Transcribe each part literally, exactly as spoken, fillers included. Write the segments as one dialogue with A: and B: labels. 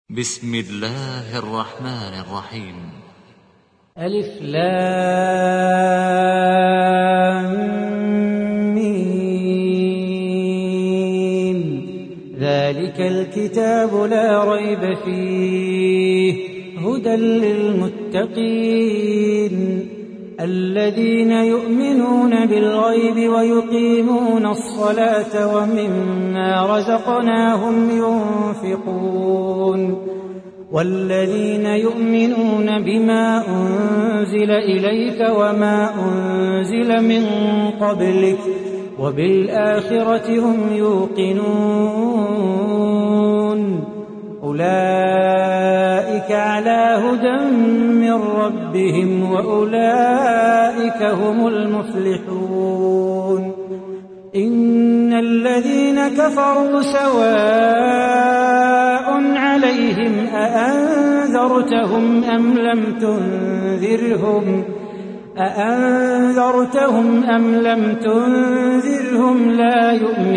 A: بسم الله الرحمن الرحيم.
B: ألف لام ميم. ذلك الكتاب لا ريب فيه هدى للمتقين الذين يؤمنون بالغيب ويقيمون الصلاة ومما رزقناهم ينفقون والذين يؤمنون بما أنزل إليك وما أنزل من قبلك وبالآخرة هم يوقنون أولئك على هدى من ربهم وأولئك هم المفلحون. إن الذين كفروا سواء عليهم أأنذرتهم أم لم تنذرهم أأنذرتهم أم لم تنذرهم لا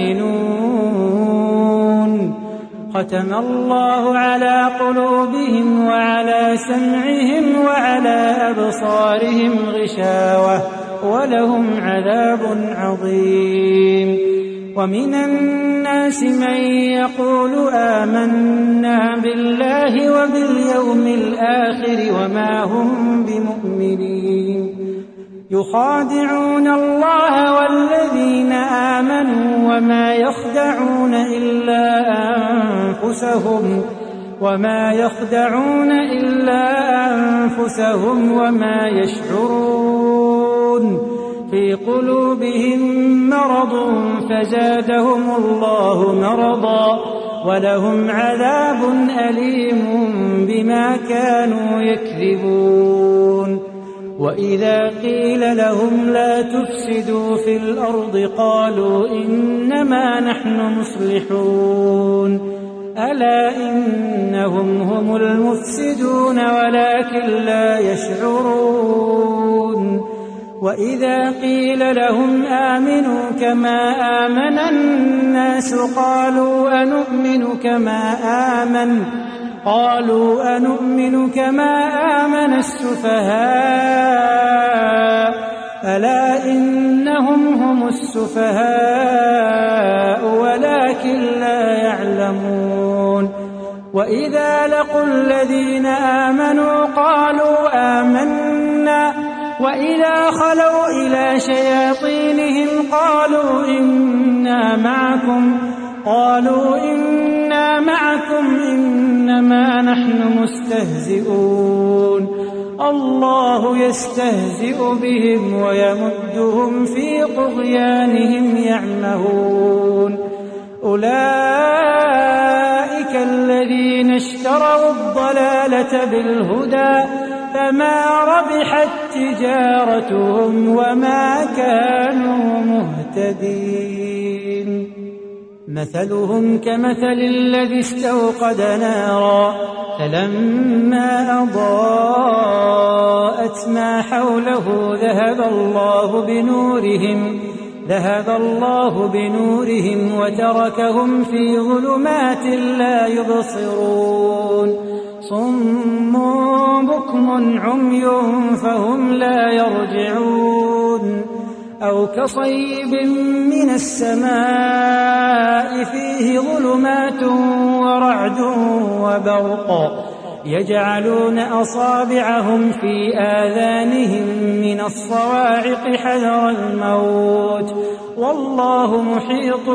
B: يؤمنون. ختم الله على قلوبهم وعلى سمعهم وعلى أبصارهم غشاوة ولهم عذاب عظيم. ومن الناس من يقول آمنا بالله وباليوم الآخر وما هم بمؤمنين يخادعون الله والذين آمنوا وما يخدعون إلا أنفسهم وما يخدعون إلا أنفسهم وما يشعرون. في قلوبهم مرض فزادهم الله مرضا ولهم عذاب أليم بما كانوا يكذبون. وإذا قيل لهم لا تفسدوا في الأرض قالوا إنما نحن مصلحون ألا إنهم هم المفسدون ولكن لا يشعرون. وإذا قيل لهم آمنوا كما آمن الناس قالوا أنؤمن كما آمن قالوا أنؤمن كما آمن السفهاء ألا إنهم هم السفهاء ولكن لا يعلمون. وإذا لقوا الذين آمنوا قالوا آمنا وإذا خلوا إلى شياطينهم قالوا إنا معكم قالوا إنا معكم إنما نحن مستهزئون. الله يستهزئ بهم ويمدهم في طغيانهم يعمهون. أولئك الذين اشتروا الضلالة بالهدى فما ربحت تجارتهم وما كانوا مهتدين. مثلهم كمثل الذي استوقد نارا فلما أضاءت ما حوله ذهب الله بنورهم ذهب الله بنورهم وتركهم في ظلمات لا يبصرون. صم بكم عمي فهم لا يرجعون. أو كصيب من السماء فيه ظلمات ورعد وبرق يجعلون أصابعهم في آذانهم من الصواعق حذر الموت والله محيط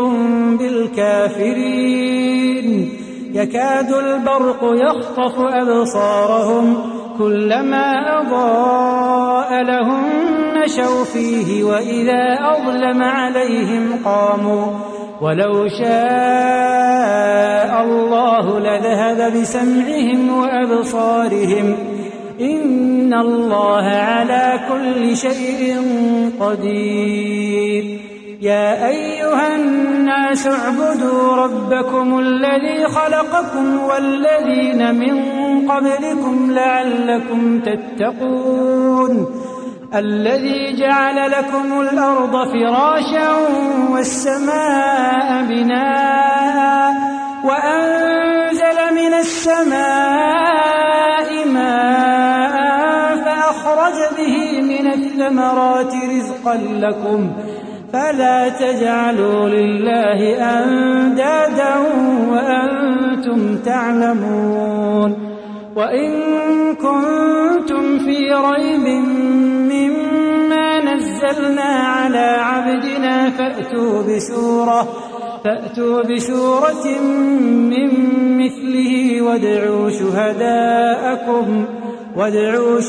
B: بالكافرين. يكاد البرق يخطف أبصارهم كلما أضاء لهم مشوا فيه وإذا أظلم عليهم قاموا ولو شاء الله لذهب بسمعهم وأبصارهم إن الله على كل شيء قدير. يا أيها الناس اعبدوا ربكم الذي خلقكم والذين من قبلكم لعلكم تتقون. الذي جعل لكم الأرض فراشا والسماء بناء وأنزل من السماء ماء فأخرج به من الثمرات رزقا لكم فلا تجعلوا لله أندادا وأنتم تعلمون وإن كنتم في ريب مما نزلنا على عبدنا فأتوا بسورة فأتوا بسورة من مثله وادعوا شهداءكم وادعوا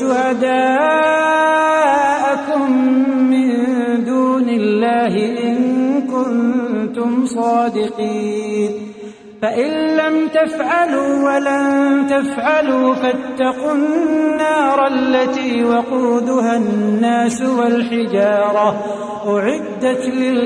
B: شهداءكم من دون الله إن كنتم صادقين فإن لم تفعلوا ولن تفعلوا فاتقوا النار التي وقودها الناس والحجارة أعدت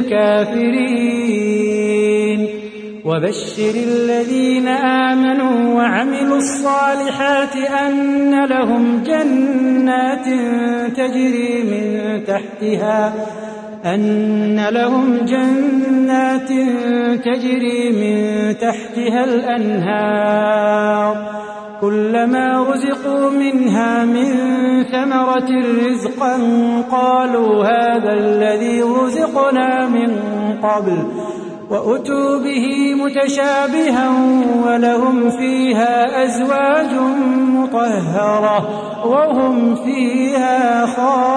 B: للكافرين وبشر الذين آمنوا وعملوا الصالحات أن لهم جنات تجري من تحتها أن لهم جنات تجري من تحتها الأنهار كلما رزقوا منها من ثمرة رزقا قالوا هذا الذي رزقنا من قبل وأتوا به متشابها ولهم فيها أزواج مطهرة وهم فيها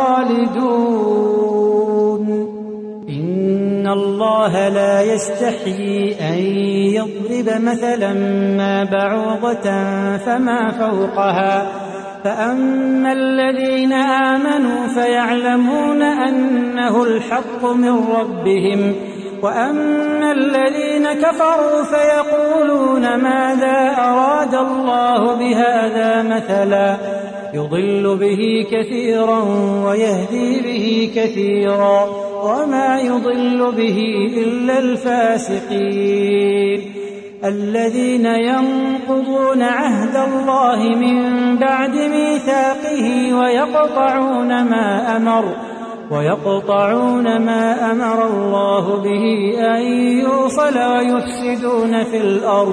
B: خالدون إن الله لا يستحيي أن يضرب مثلا ما بعوضة فما فوقها فأما الذين آمنوا فيعلمون أنه الحق من ربهم وأما الذين كفروا فيقولون ماذا أراد الله بهذا مثلا يضل به كثيرا ويهدي به كثيرا وما يضل به إلا الفاسقين الذين ينقضون عهد الله من بعد ميثاقه ويقطعون ما أمر ويقطعون ما أمر الله به أن يوصل ويفسدون في الأرض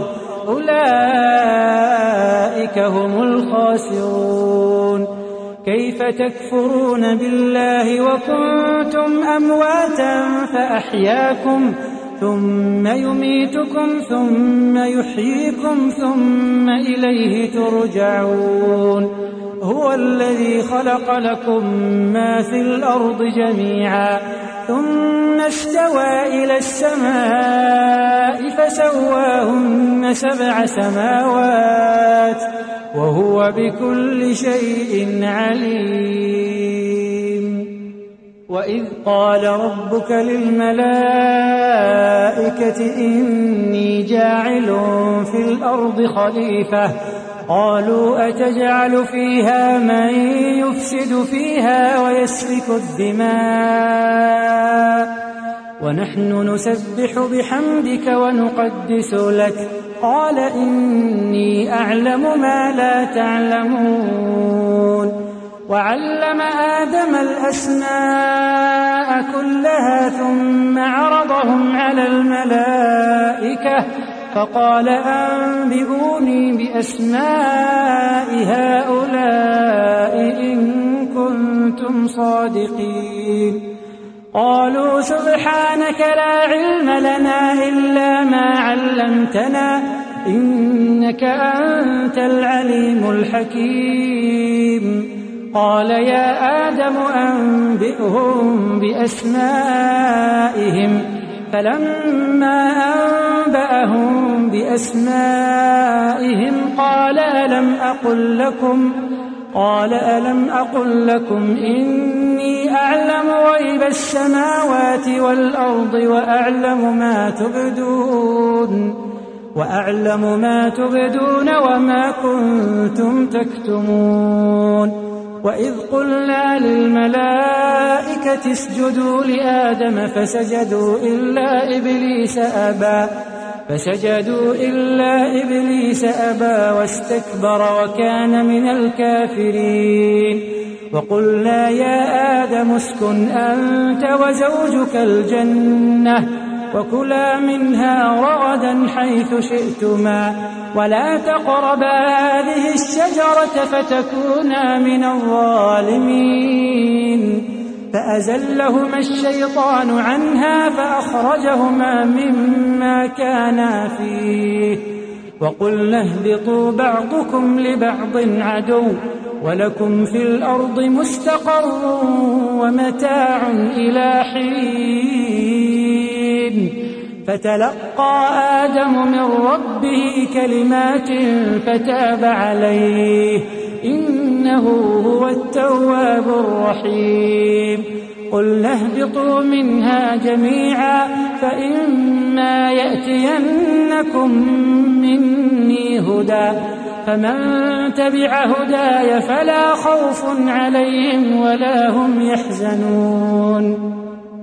B: أولئك هم الخاسرون كيف تكفرون بالله وكنتم أمواتا فأحياكم ثم يميتكم ثم يحييكم ثم إليه ترجعون هو الذي خلق لكم ما في الأرض جميعا ثم استوى إلى السماء فسواهن سبع سماوات وهو بكل شيء عليم وإذ قال ربك للملائكة إني جاعل في الأرض خليفة قالوا أتجعل فيها من يفسد فيها ويسفك الدماء ونحن نسبح بحمدك ونقدس لك قال إني أعلم ما لا تعلمون وعلم آدم الأسماء كلها ثم عرضهم على الملائكة فقال أنبئوني بأسماء هؤلاء إن كنتم صادقين قالوا سبحانك لا علم لنا إلا ما علمتنا إنك أنت العليم الحكيم قال يا آدم أنبئهم بأسمائهم فلما أنبأهم بأسمائهم قال ألم أقل لكم قال ألم أقل لكم إني أعلم غيب السماوات والأرض وأعلم ما تبدون وأعلم ما تبدون وما كنتم تكتمون وإذ قلنا للملائكة اسجدوا لآدم فسجدوا إلا إبليس أبى فسجدوا إلا إبليس أبى واستكبر وكان من الكافرين وقلنا يا آدم اسكن أنت وزوجك الجنة وكلا منها رغدا حيث شئتما ولا تقربا هذه الشجرة فتكونا من الظالمين. فأزلهما الشيطان عنها فأخرجهما مما كانا فيه وقلنا اهبطوا بعضكم لبعض عدو ولكم في الأرض مستقر ومتاع إلى حين. فتلقى آدم من ربه كلمات فتاب عليه إنه هو التواب الرحيم. قلنا اهبطوا منها جميعا فإما يأتينكم مني هدى فمن تبع هداي فلا خوف عليهم ولا هم يحزنون.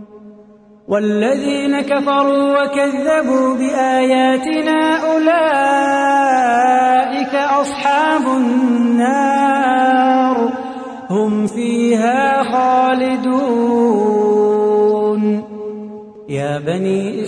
B: والذين كفروا وكذبوا بآياتنا أولئك أصحاب النار هم فيها خالدون. يا بني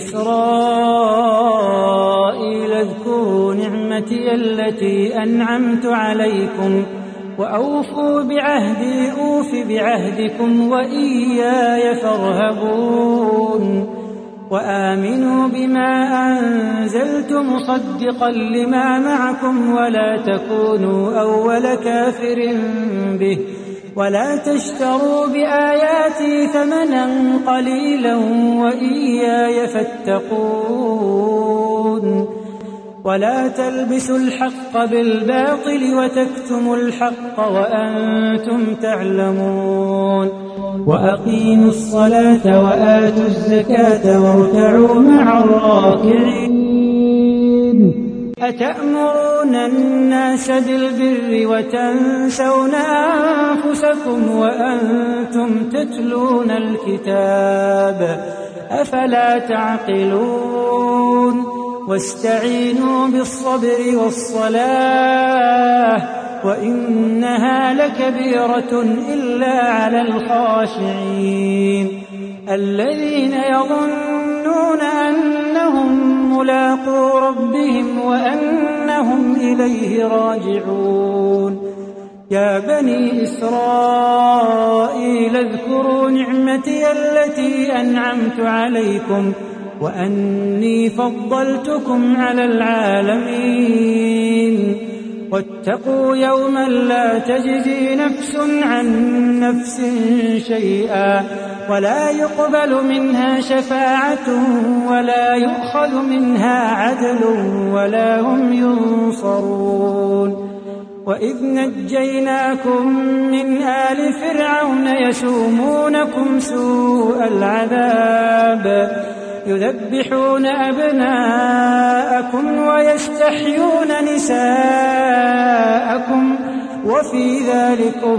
B: إسرائيل اذكروا نعمتي التي أنعمت عليكم وأوفوا بعهدي أوف بعهدكم وإياي فارهبون. وآمنوا بما أنزلت مصدقا لما معكم ولا تكونوا أول كافر به ولا تشتروا بآياتي ثمنا قليلا وإياي فاتقون. ولا تلبسوا الحق بالباطل وتكتموا الحق وأنتم تعلمون. وأقيموا الصلاة وآتوا الزكاة واركعوا مع الراكعين. أتأمرون الناس بالبر وتنسون أنفسكم وأنتم تتلون الكتاب أفلا تعقلون. واستعينوا بالصبر والصلاة وإنها لكبيرة إلا على الخاشعين الذين يظنون أنهم ملاقو ربهم وأنهم إليه راجعون. يا بني إسرائيل اذكروا نعمتي التي أنعمت عليكم وأني فضلتكم على العالمين. واتقوا يوما لا تجزي نفس عن نفس شيئا ولا يقبل منها شفاعة ولا يؤخذ منها عدل ولا هم ينصرون. وإذ نجيناكم من آل فرعون يسومونكم سوء العذاب يذبحون أبناءكم ويستحيون نساءكم وفي ذلكم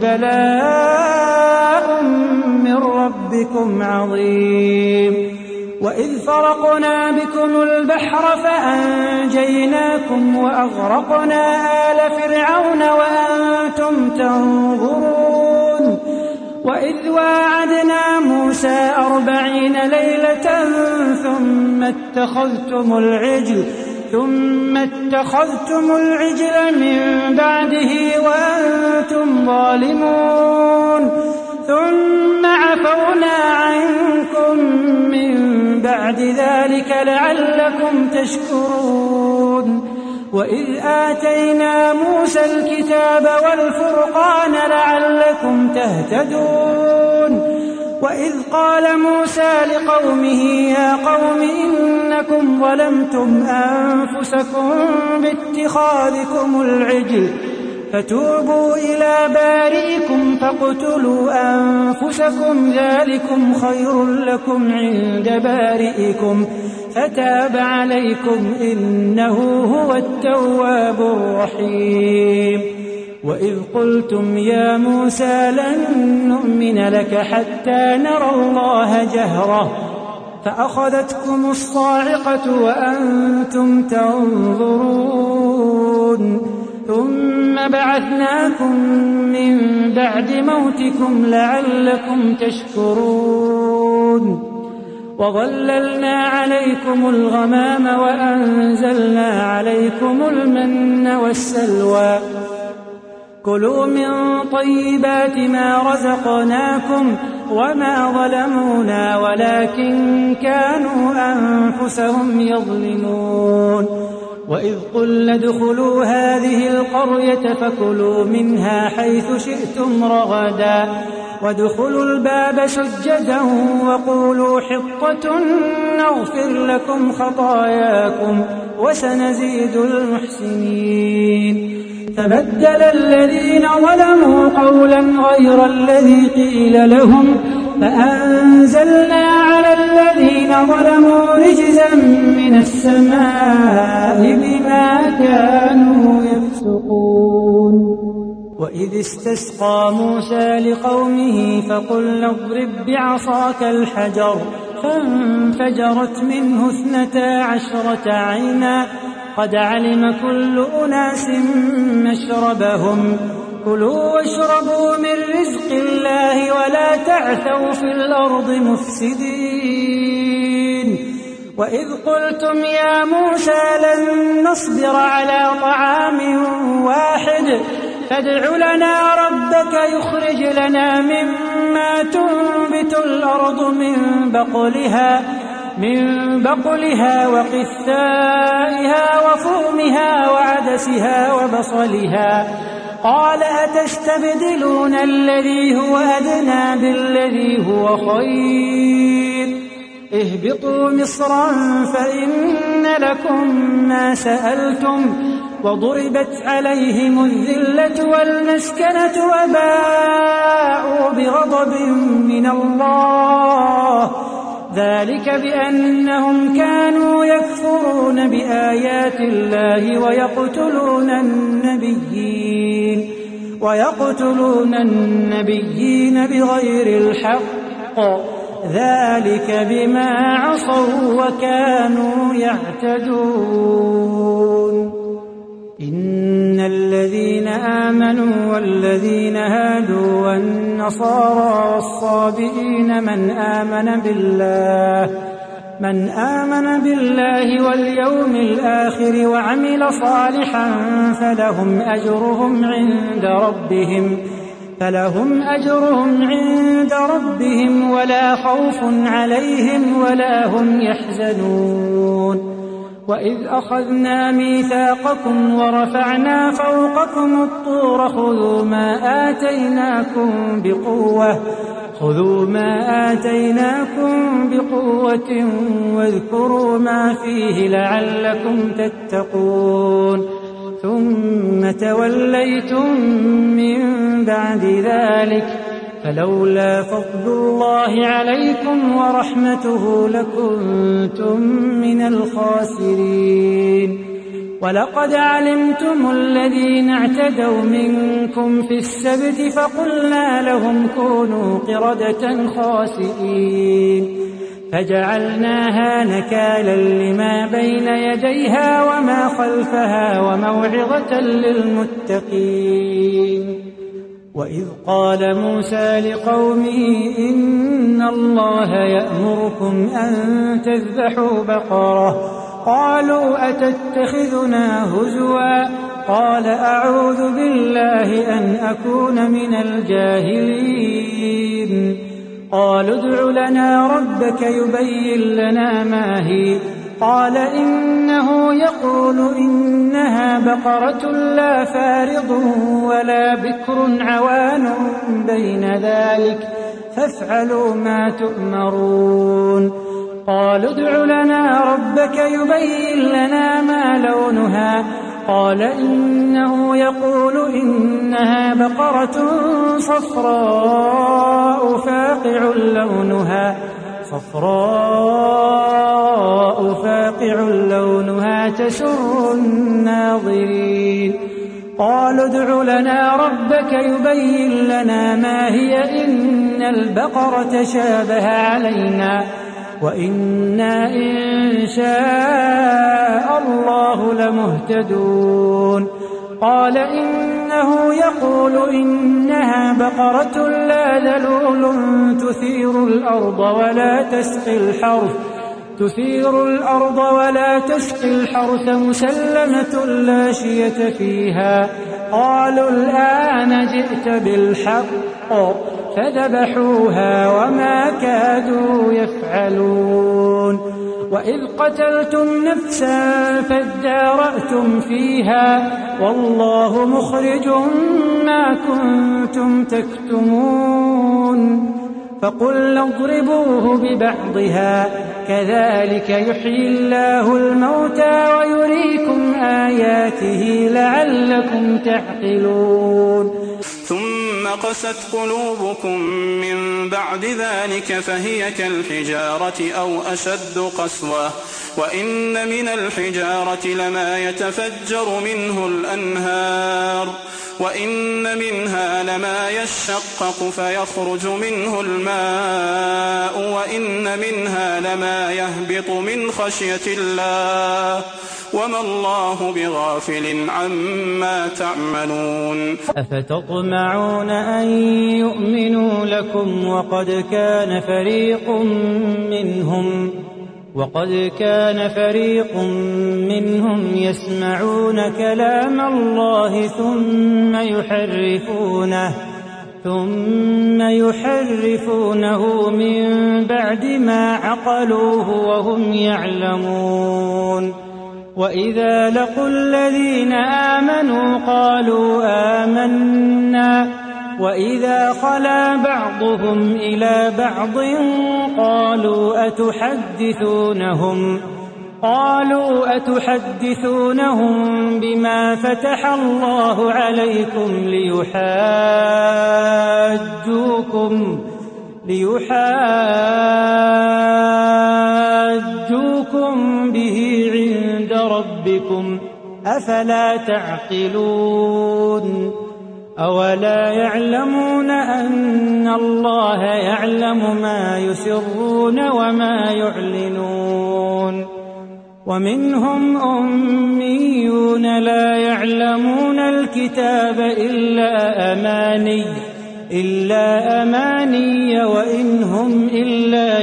B: بلاء من ربكم عظيم. وإذ فرقنا بكم البحر فأنجيناكم وأغرقنا آل فرعون وأنتم تنظرون. وإذ واعدنا موسى أربعين ليلة ثم اتخذتم العجل ثم اتخذتم العجل من بعده وأنتم ظالمون ثم عفونا عنكم من بعد ذلك لعلكم تشكرون. وإذ آتينا موسى الكتاب والفرقان لعلكم تهتدون. وإذ قال موسى لقومه يا قوم إنكم ظلمتم أنفسكم باتخاذكم العجل فتوبوا إلى بارئكم فاقتلوا أنفسكم ذلكم خير لكم عند بارئكم فتاب عليكم إنه هو التواب الرحيم. وإذ قلتم يا موسى لن نؤمن لك حتى نرى الله جهرة فأخذتكم الصاعقة وأنتم تنظرون ثم بعثناكم من بعد موتكم لعلكم تشكرون. وظللنا عليكم الغمام وأنزلنا عليكم المن والسلوى كلوا من طيبات ما رزقناكم وما ظلمونا ولكن كانوا أنفسهم يظلمون وإذ قلنا ادخلوا هذه القرية فكلوا منها حيث شئتم رغدا وادخلوا الباب سجدا وقولوا حطة نغفر لكم خطاياكم وسنزيد المحسنين فبدل الذين ظلموا قولا غير الذي قيل لهم فأنزلنا على الذين ظلموا رجزا من السماء بما كانوا يفسقون وإذ استسقى موسى لقومه فقلنا اضرب بعصاك الحجر فانفجرت منه اثنتا عشرة عينا قد علم كل أناس مشربهم كلوا واشربوا من رزق الله ولا تعثوا في الأرض مفسدين وإذ قلتم يا موسى لن نصبر على طعام واحد فادع لنا ربك يخرج لنا مما تنبت الأرض من بقلها من بقلها وقثائها وفومها وعدسها وبصلها قال أتستبدلون الذي هو أدنى بالذي هو خير اهبطوا مصرا فإن لكم ما سألتم وضربت عليهم الذلة والمسكنة وباءوا بغضب من الله ذلك بأنهم كانوا يكفرون بآيات الله ويقتلون النبيين ويقتلون النبيين بغير الحق ذلك بما عصوا وكانوا يعتدون إن الذين آمنوا والذين هادوا والنصارى والصابئين من آمن بالله من آمن بالله واليوم الآخر وعمل صالحا فلهم أجرهم عند ربهم فلهم أجرهم عند ربهم ولا خوف عليهم ولا هم يحزنون وإذ أخذنا ميثاقكم ورفعنا فوقكم الطور خذوا ما آتيناكم بقوة خذوا ما آتيناكم بقوة واذكروا ما فيه لعلكم تتقون ثم توليتم من بعد ذلك فلولا فضل الله عليكم ورحمته لكنتم من الخاسرين ولقد علمتم الذين اعتدوا منكم في السبت فقلنا لهم كونوا قردة خاسئين فجعلناها نكالا لما بين يديها وما خلفها وموعظة للمتقين وإذ قال موسى لقومه إن الله يأمركم أن تذبحوا بقرة قالوا أتتخذنا هزوا قال أعوذ بالله أن أكون من الجاهلين قالوا ادع لنا ربك يبين لنا ما هي قال إنه يقول إنها بقرة لا فارض ولا بكر عوان بين ذلك فافعلوا ما تؤمرون قالوا ادع لنا ربك يبين لنا ما لونها قال إنه يقول إنها بقرة صفراء فاقع لونها صفراء فاقع لونها تسر الناظرين قالوا ادع لنا ربك يبين لنا ما هي إن البقرة شابه علينا وإنا إن شاء الله لمهتدون قال إن إنه يقول إنها بقرة لا ذلول تثير الأرض ولا تسقي الحرث تثير الأرض ولا تسقي الحرث مسلمة لا شية فيها. قالوا الآن جئت بالحق فذبحوها وما كادوا يفعلون. وإذ قتلتم نفسا فادارأتم فيها والله مخرج ما كنتم تكتمون. فقلنا اضربوه ببعضها كذلك يحيي الله الموتى ويريكم آياته لعلكم تعقلون.
C: ثم قست قلوبكم من بعد ذلك فهي كالحجارة أو أشد قسوة وإن من الحجارة لما يتفجر منه الأنهار وإن منها لما يشقق فيخرج منه الماء وإن منها لما يهبط من خشية الله وما الله بغافل عما تعملون.
B: أفتطمعون أن يؤمنوا لكم وقد كان فريق منهم وقد كان فريق منهم يسمعون كلام الله ثم يحرفونه ثم يحرفونه من بعد ما عقلوه وهم يعلمون. وإذا لقوا الذين آمنوا قالوا آمنا وإذا خلا بعضهم إلى بعض قالوا أتحدثونهم قالوا أتحدثونهم بما فتح الله عليكم ليحاجوكم ليحاجوكم به عند ربكم أفلا تعقلون. أولا يعلمون أن الله يعلم ما يسرون وما يعلنون. ومنهم أميون لا يعلمون الكتاب إلا أماني إلا أماني وإن هم إلا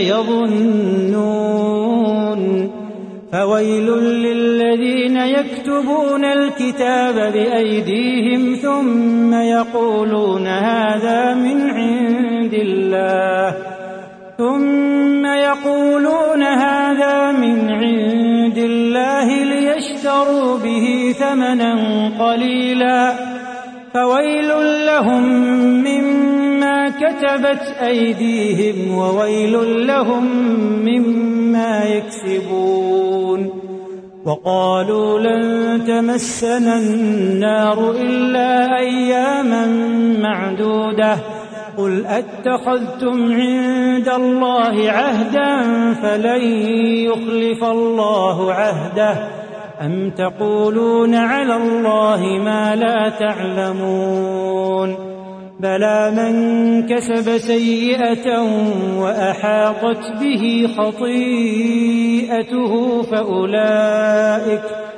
B: يظنون. فويل للذين يكتبون الكتاب بأيديهم ثم يقولون هذا من عند الله ثم يقولون هذا من عند الله ليشتروا به ثمنا قليلا فويل لهم مما كتبت أيديهم وويل لهم مما يكسبون. وقالوا لن تمسنا النار إلا أياما معدودة قل أتخذتم عند الله عهدا فلن يخلف الله عهده أم تقولون على الله ما لا تعلمون. بلى من كسب سيئة وأحاطت به خطيئته فأولئك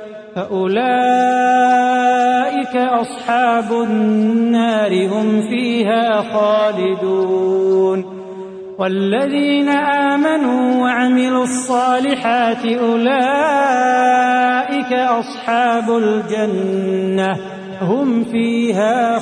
B: فأولئك أصحاب النار هم فيها خالدون. والذين آمنوا وعملوا الصالحات أولئك أصحاب الجنة هم فيها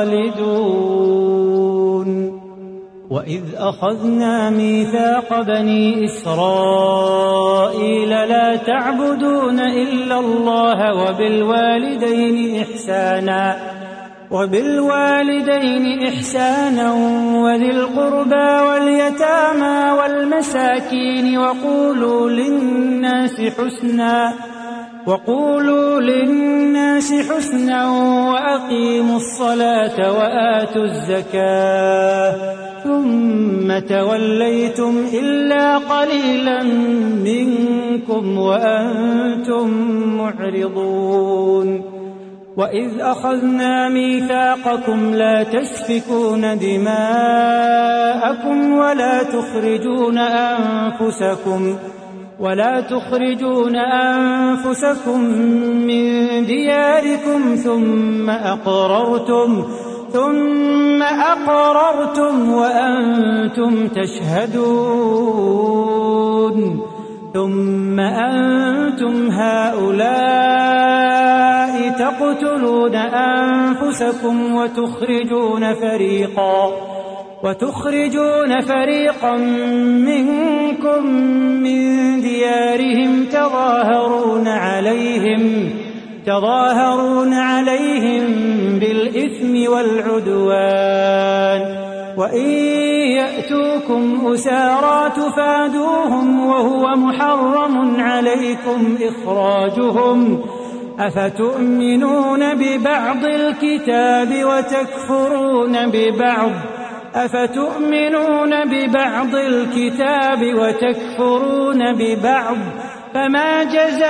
B: خالدون. وإذ أخذنا ميثاق بني إسرائيل لا تعبدون إلا الله وبالوالدين إحسانا وبالوالدين إحسانا وذي القربى واليتامى والمساكين وقولوا للناس حسنا وقولوا للناس حسنا وأقيموا الصلاة وآتوا الزكاة ثم توليتم إلا قليلا منكم وأنتم معرضون. وإذ أخذنا ميثاقكم لا تسفكون دماءكم ولا تخرجون أنفسكم ولا تخرجون أنفسكم من دياركم ثم أقررتم ثم أقررتم وأنتم تشهدون ثم أنتم هؤلاء تقتلون أنفسكم وتخرجون فريقا وتخرجون فريقا منكم من ديارهم تظاهرون عليهم تظاهرون عليهم بالإثم والعدوان وإن يأتوكم أسارى تفادوهم وهو محرم عليكم إخراجهم أفتؤمنون ببعض الكتاب وتكفرون ببعض أفتؤمنون ببعض الكتاب وتكفرون ببعض فما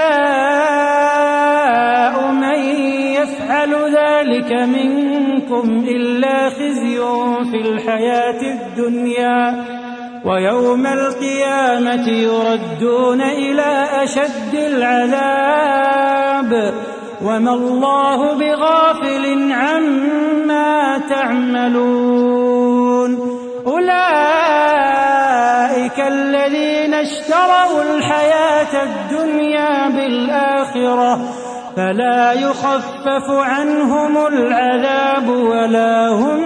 B: جزاء من يفعل ذلك منكم إلا خزي في الحياة الدنيا ويوم القيامة يردون إلى أشد العذاب وما الله بغافل عما تعملون أولئك الذين اشتروا الحياة الدنيا بالآخرة فلا يخفف عنهم العذاب ولا هم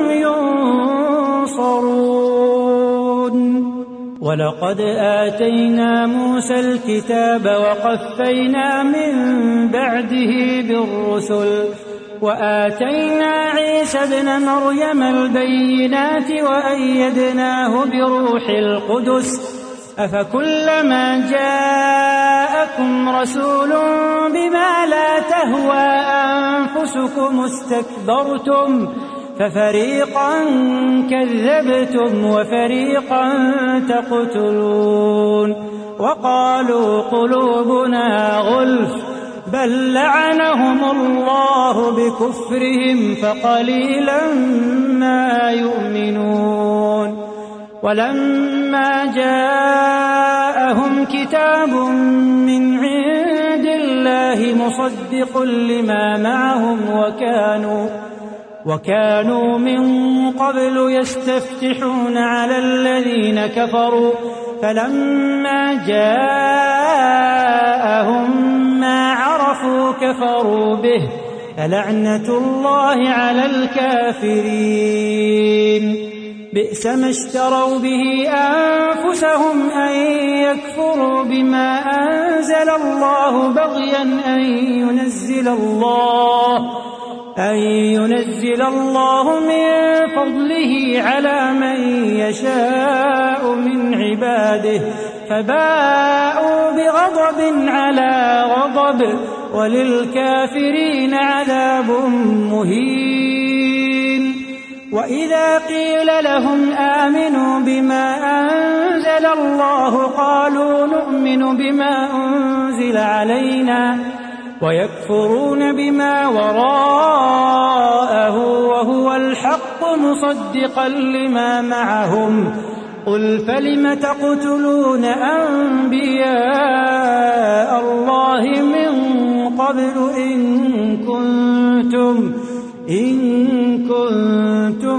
B: ينصرون ولقد آتينا موسى الكتاب وقفينا من بعده بالرسل وآتينا عيسى ابن مريم البينات وأيدناه بروح القدس أفكلما جاءكم رسول بما لا تهوى أنفسكم استكبرتم ففريقا كذبتم وفريقا تقتلون وقالوا قلوبنا غلف بل لعنهم الله بكفرهم فقليلا ما يؤمنون ولما جاءهم كتاب من عند الله مصدق لما معهم وكانوا وكانوا من قبل يستفتحون على الذين كفروا فلما جاءهم ما عرفوا كفروا به فلعنة الله على الكافرين بئس ما اشتروا به أنفسهم أن يكفروا بما أنزل الله بغيا أن ينزل الله أن ينزل الله من فضله على من يشاء من عباده فباءوا بغضب على غضب وللكافرين عذاب مهين وإذا قيل لهم آمنوا بما أنزل الله قالوا نؤمن بما أنزل علينا ويكفرون بما وراءه وهو الحق مصدقا لما معهم قل فلم تقتلون أنبياء الله من قبل إن كنتم إن كنتم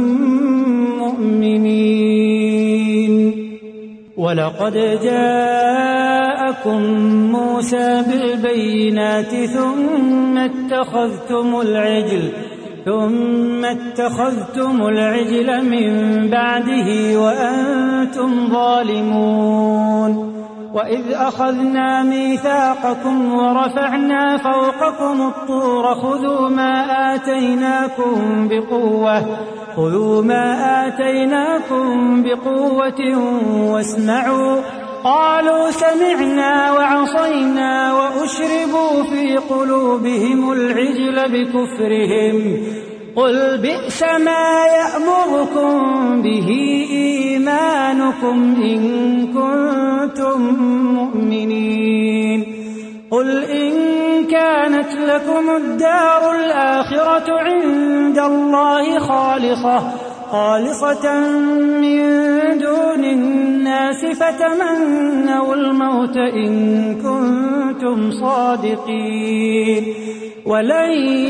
B: مؤمنين ولقد جاءكم موسى بالبينات ثم اتخذتم العجل ثم اتخذتم العجل من بعده وأنتم ظالمون وإذ أخذنا ميثاقكم ورفعنا فوقكم الطور خذوا ما آتيناكم بقوة خذوا ما آتيناكم بقوة واسمعوا قالوا سمعنا وعصينا وأشربوا في قلوبهم العجل بكفرهم قل بئس ما يأمركم به إيمانكم إن كنتم مؤمنين قل إن كانت لكم الدار الآخرة عند الله خالصة خالصة من دون الناس فتمنوا الموت إن كنتم صادقين ولن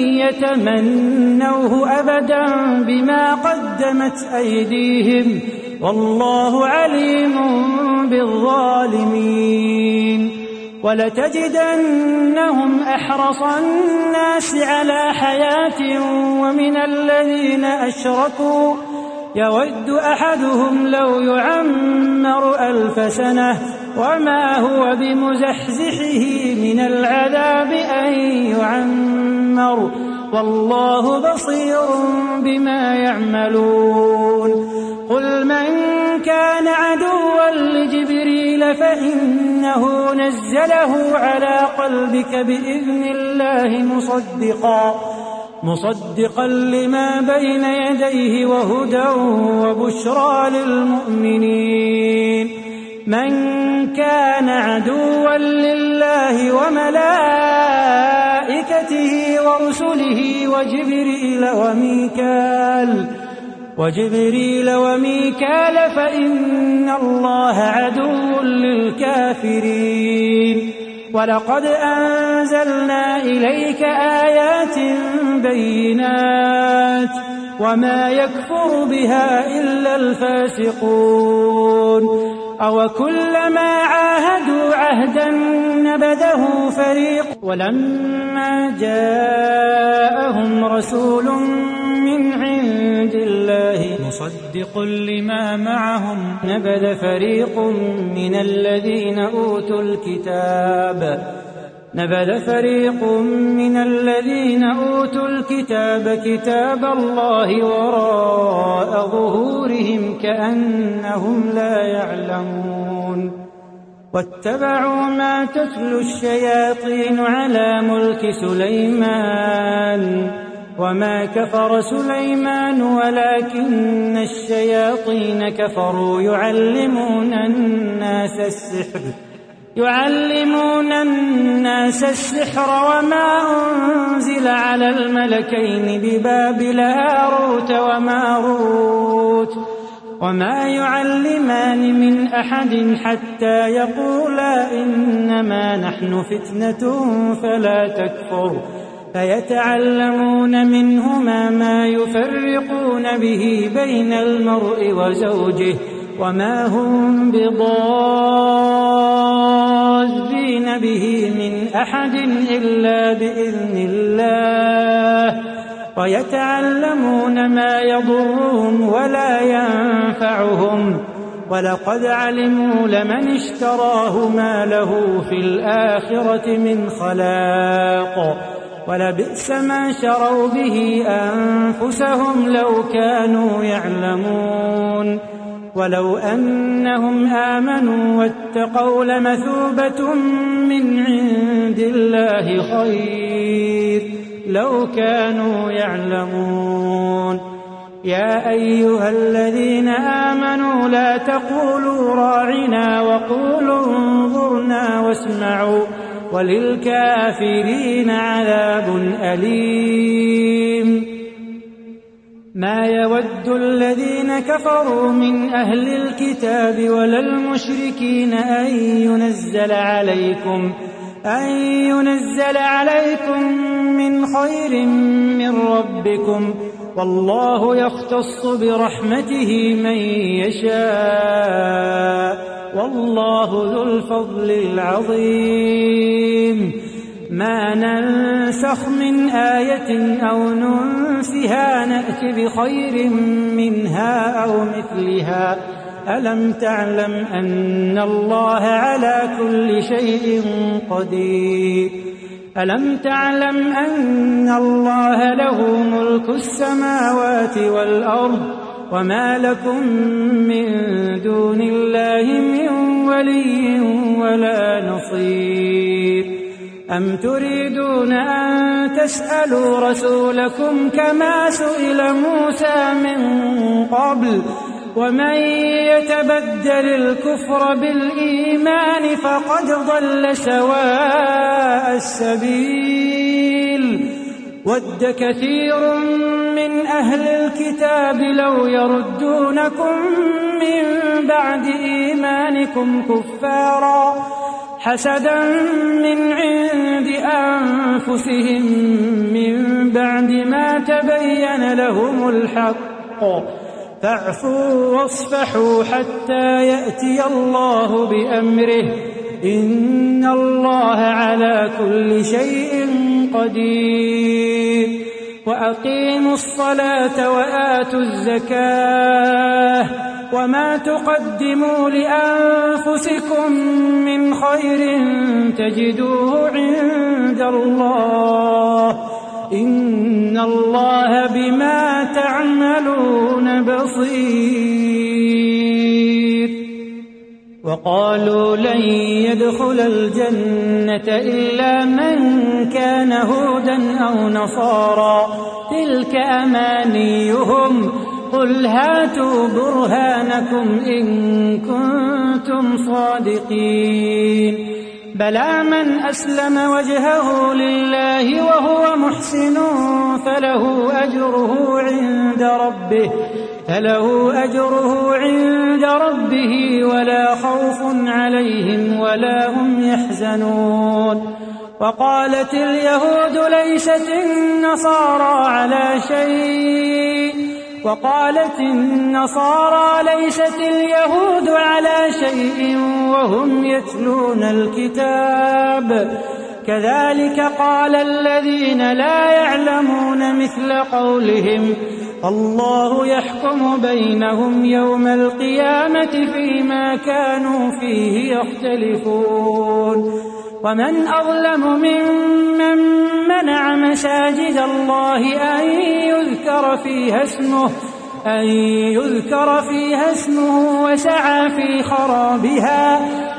B: يتمنوه أبدا بما قدمت أيديهم والله عليم بالظالمين. ولتجدنهم أحرص الناس على حياة ومن الذين أشركوا يود أحدهم لو يعمر ألف سنة وما هو بمزحزحه من العذاب أن يعمر والله بصير بما يعملون. قل من كان عدوا لجبريل فإنه نزله على قلبك بإذن الله مصدقا مصدقا لما بين يديه وهدى وبشرى للمؤمنين. من كان عدوا لله وملائكته ورسله وجبريل وميكال وجبريل وميكال فإن الله عدو للكافرين. ولقد أنزلنا إليك آيات بينات وما يكفر بها إلا الفاسقون. أو كلما عاهدوا عهدا نبذه فريق ولما جاءهم رسول من عند الله مصدق لما معهم نبذ فريق من الذين أوتوا الكتاب نبذ فريق من الذين أوتوا الكتاب كتاب الله وراء ظهورهم كأنهم لا يعلمون. واتبعوا ما تتلو الشياطين على ملك سليمان وما كفر سليمان ولكن الشياطين كفروا يعلمون الناس السحر يعلمون الناس السحر وما أنزل على الملكين ببابل هاروت وماروت وما يعلمان من أحد حتى يقولا إنما نحن فتنة فلا تكفر فيتعلمون منهما ما يفرقون به بين المرء وزوجه وما هم بضارين به من أحد إلا بإذن الله ويتعلمون ما يضرهم ولا ينفعهم ولقد علموا لمن اشتراه ما له في الآخرة من خلاق ولبئس ما شروا به أنفسهم لو كانوا يعلمون. ولو أنهم آمنوا واتقوا لمثوبة من عند الله خير لو كانوا يعلمون. يا أيها الذين آمنوا لا تقولوا راعنا وقولوا انظرنا واسمعوا وللكافرين عذاب أليم. ما يود الذين كفروا من أهل الكتاب ولا المشركين أن ينزل عليكم أن ينزل عليكم من خير من ربكم والله يختص برحمته من يشاء والله ذو الفضل العظيم. ما ننسخ من آية أو ننسها نأت بخير منها أو مثلها ألم تعلم أن الله على كل شيء قدير ألم تعلم أن الله له ملك السماوات والأرض وما لكم من دون الله من ولي ولا نصير. أم تريدون أن تسألوا رسولكم كما سئل موسى من قبل ومن يتبدل الكفر بالإيمان فقد ضل سواء السبيل. ود كثير من أهل الكتاب لو يردونكم من بعد إيمانكم كفارا حسدا من عند أنفسهم من بعد ما تبين لهم الحق فاعفوا واصفحوا حتى يأتي الله بأمره إن الله على كل شيء قدير وأقيموا الصلاة وآتوا الزكاة وما تقدموا لأنفسكم من خير تجدوه عند الله إن الله بما تعملون بصير وقالوا لن يدخل الجنة إلا من كان هودا أو نصارى تلك أمانيهم قل هاتوا برهانكم إن كنتم صادقين بلى من أسلم وجهه لله وهو محسن فله أجره عند ربه فله أجره عند ربه ولا خوف عليهم ولا هم يحزنون وقالت اليهود ليست النصارى على شيء وقالت النصارى ليست اليهود على شيء وهم يتلون الكتاب كذلك قال الذين لا يعلمون مثل قولهم الله يحكم بينهم يوم القيامة فيما كانوا فيه يختلفون ومن أظلم ممن منع مساجد الله أن يذكر فيها اسمه أن يذكر فيها اسمه وسعى في خرابها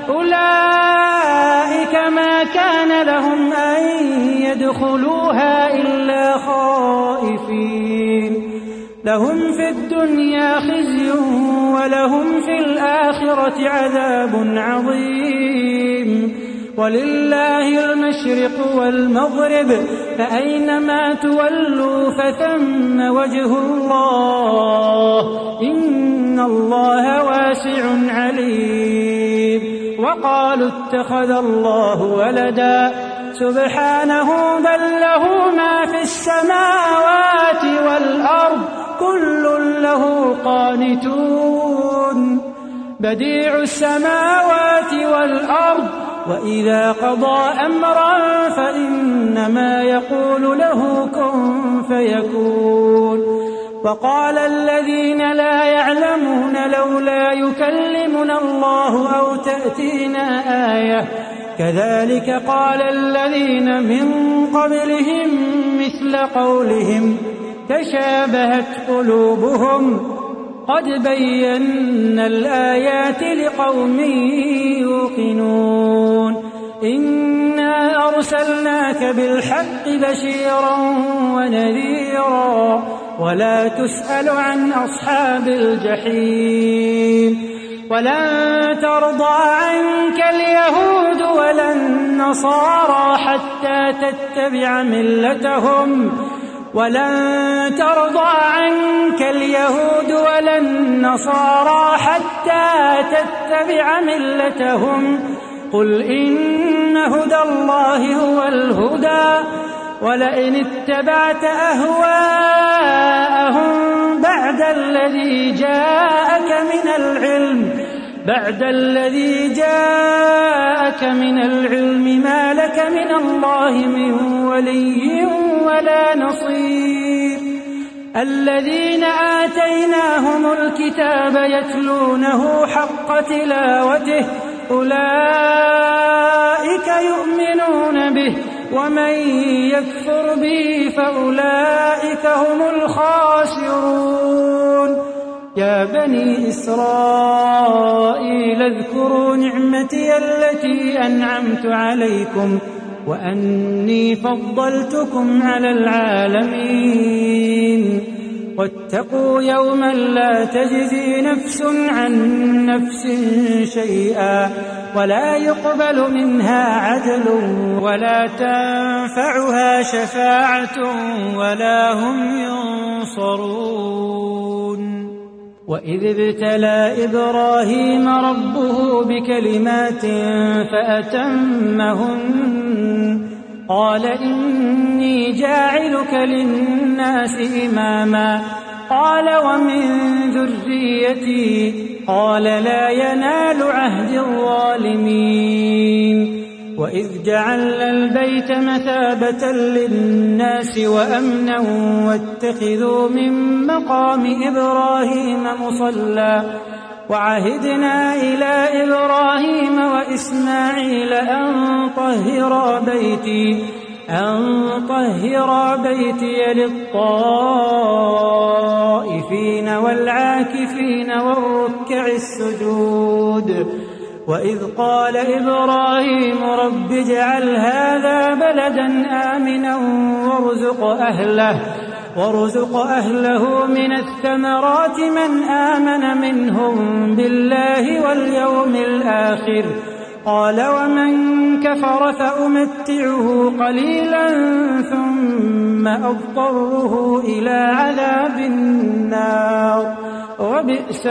B: أولئك ما كان لهم أن يدخلوها إلا خائفين لهم في الدنيا خزي ولهم في الآخرة عذاب عظيم ولله المشرق والمغرب فأينما تولوا فثم وجه الله إن الله واسع عليم وقالوا اتخذ الله ولدا سبحانه بل له ما في السماوات والأرض كل له قانتون بديع السماوات والأرض وإذا قضى أمرا فإنما يقول له كن فيكون وقال الذين لا يعلمون لولا يكلمنا الله أو تأتينا آية كذلك قال الذين من قبلهم مثل قولهم تشابهت قلوبهم قد بينا الآيات لقوم يوقنون إنا أرسلناك بالحق بشيرا ونذيرا ولا تسأل عن أصحاب الجحيم ولن ترضى عنك اليهود ولا النصارى حتى تتبع ملتهم ولن ترضى عنك اليهود ولا النصارى حتى تتبع ملتهم قل إن هدى الله هو الهدى ولئن اتبعت أهواءهم بعد الذي جاءك من العلم بعد الذي جاءك من العلم ما لك من الله من ولي ولا نصير الذين آتيناهم الكتاب يتلونه حق تلاوته أولئك يؤمنون به ومن يكفر به فأولئك هم الخاسرون يا بني إسرائيل اذكروا نعمتي التي أنعمت عليكم وأني فضلتكم على العالمين واتقوا يوما لا تجزي نفس عن نفس شيئا ولا يقبل منها عدل ولا تنفعها شفاعة ولا هم ينصرون. وإذ ابتلى إبراهيم ربه بكلمات فأتمهن قال إني جاعلك للناس إماما قال ومن ذريتي قال لا ينال عهد الظالمين وإذ جعلنا البيت مثابة للناس وأمنا واتخذوا من مقام إبراهيم مصلى وعهدنا إلى إبراهيم وإسماعيل أن طهرا بيتي أن طهرا بيتي للطائفين والعاكفين والركع السجود وإذ قال إبراهيم رب اجعل هذا بلدا آمنا وارزق أهله وارزق أهله من الثمرات من آمن منهم بالله واليوم الآخر قال ومن كفر فأمتعه قليلا ثم أضطره إلى عذاب النار وبئس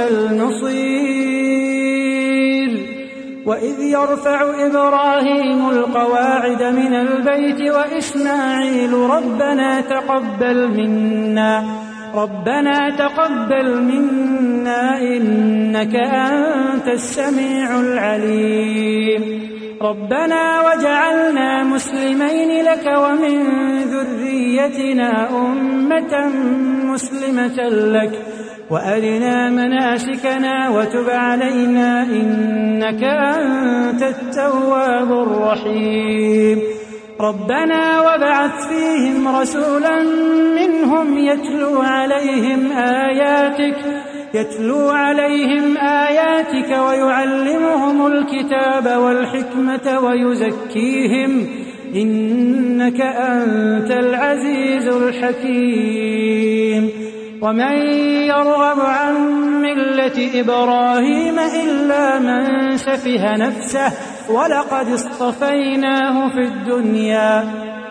B: المصير وإذ يرفع إبراهيم القواعد من البيت وإسماعيل ربنا تقبل منا ربنا تقبل منا إنك أنت السميع العليم ربنا وجعلنا مسلمين لك ومن ذريتنا أمة مسلمة لك وأرنا مناسكنا وتب علينا إنك أنت التواب الرحيم ربنا وابعث فيهم رسولا منهم يتلو عليهم آياتك يتلو عليهم آياتك ويعلمهم الكتاب والحكمة ويزكيهم إنك أنت العزيز الحكيم ومن يرغب عن ملة إبراهيم إلا من سفه نفسه ولقد اصطفيناه في الدنيا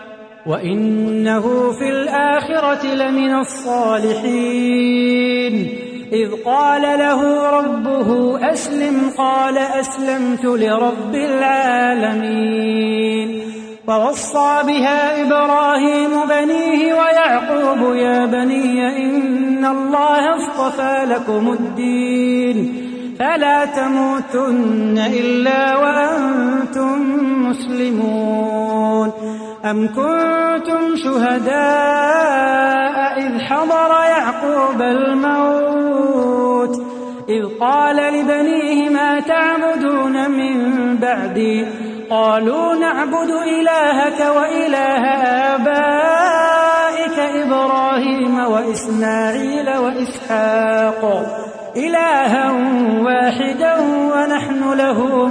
B: وإنه في الآخرة لمن الصالحين إذ قال له ربه أسلم قال أسلمت لرب العالمين ووصى بها إبراهيم بنيه ويعقوب يا بني إن الله اصطفى لكم الدين فلا تموتن إلا وأنتم مسلمون أم كنتم شهداء إذ حضر يعقوب الموت إذ قال لبنيه ما تعبدون من بعدي قالوا نعبد إلهك وإله آبائك إبراهيم وإسماعيل وإسحاق إلها واحدا ونحن له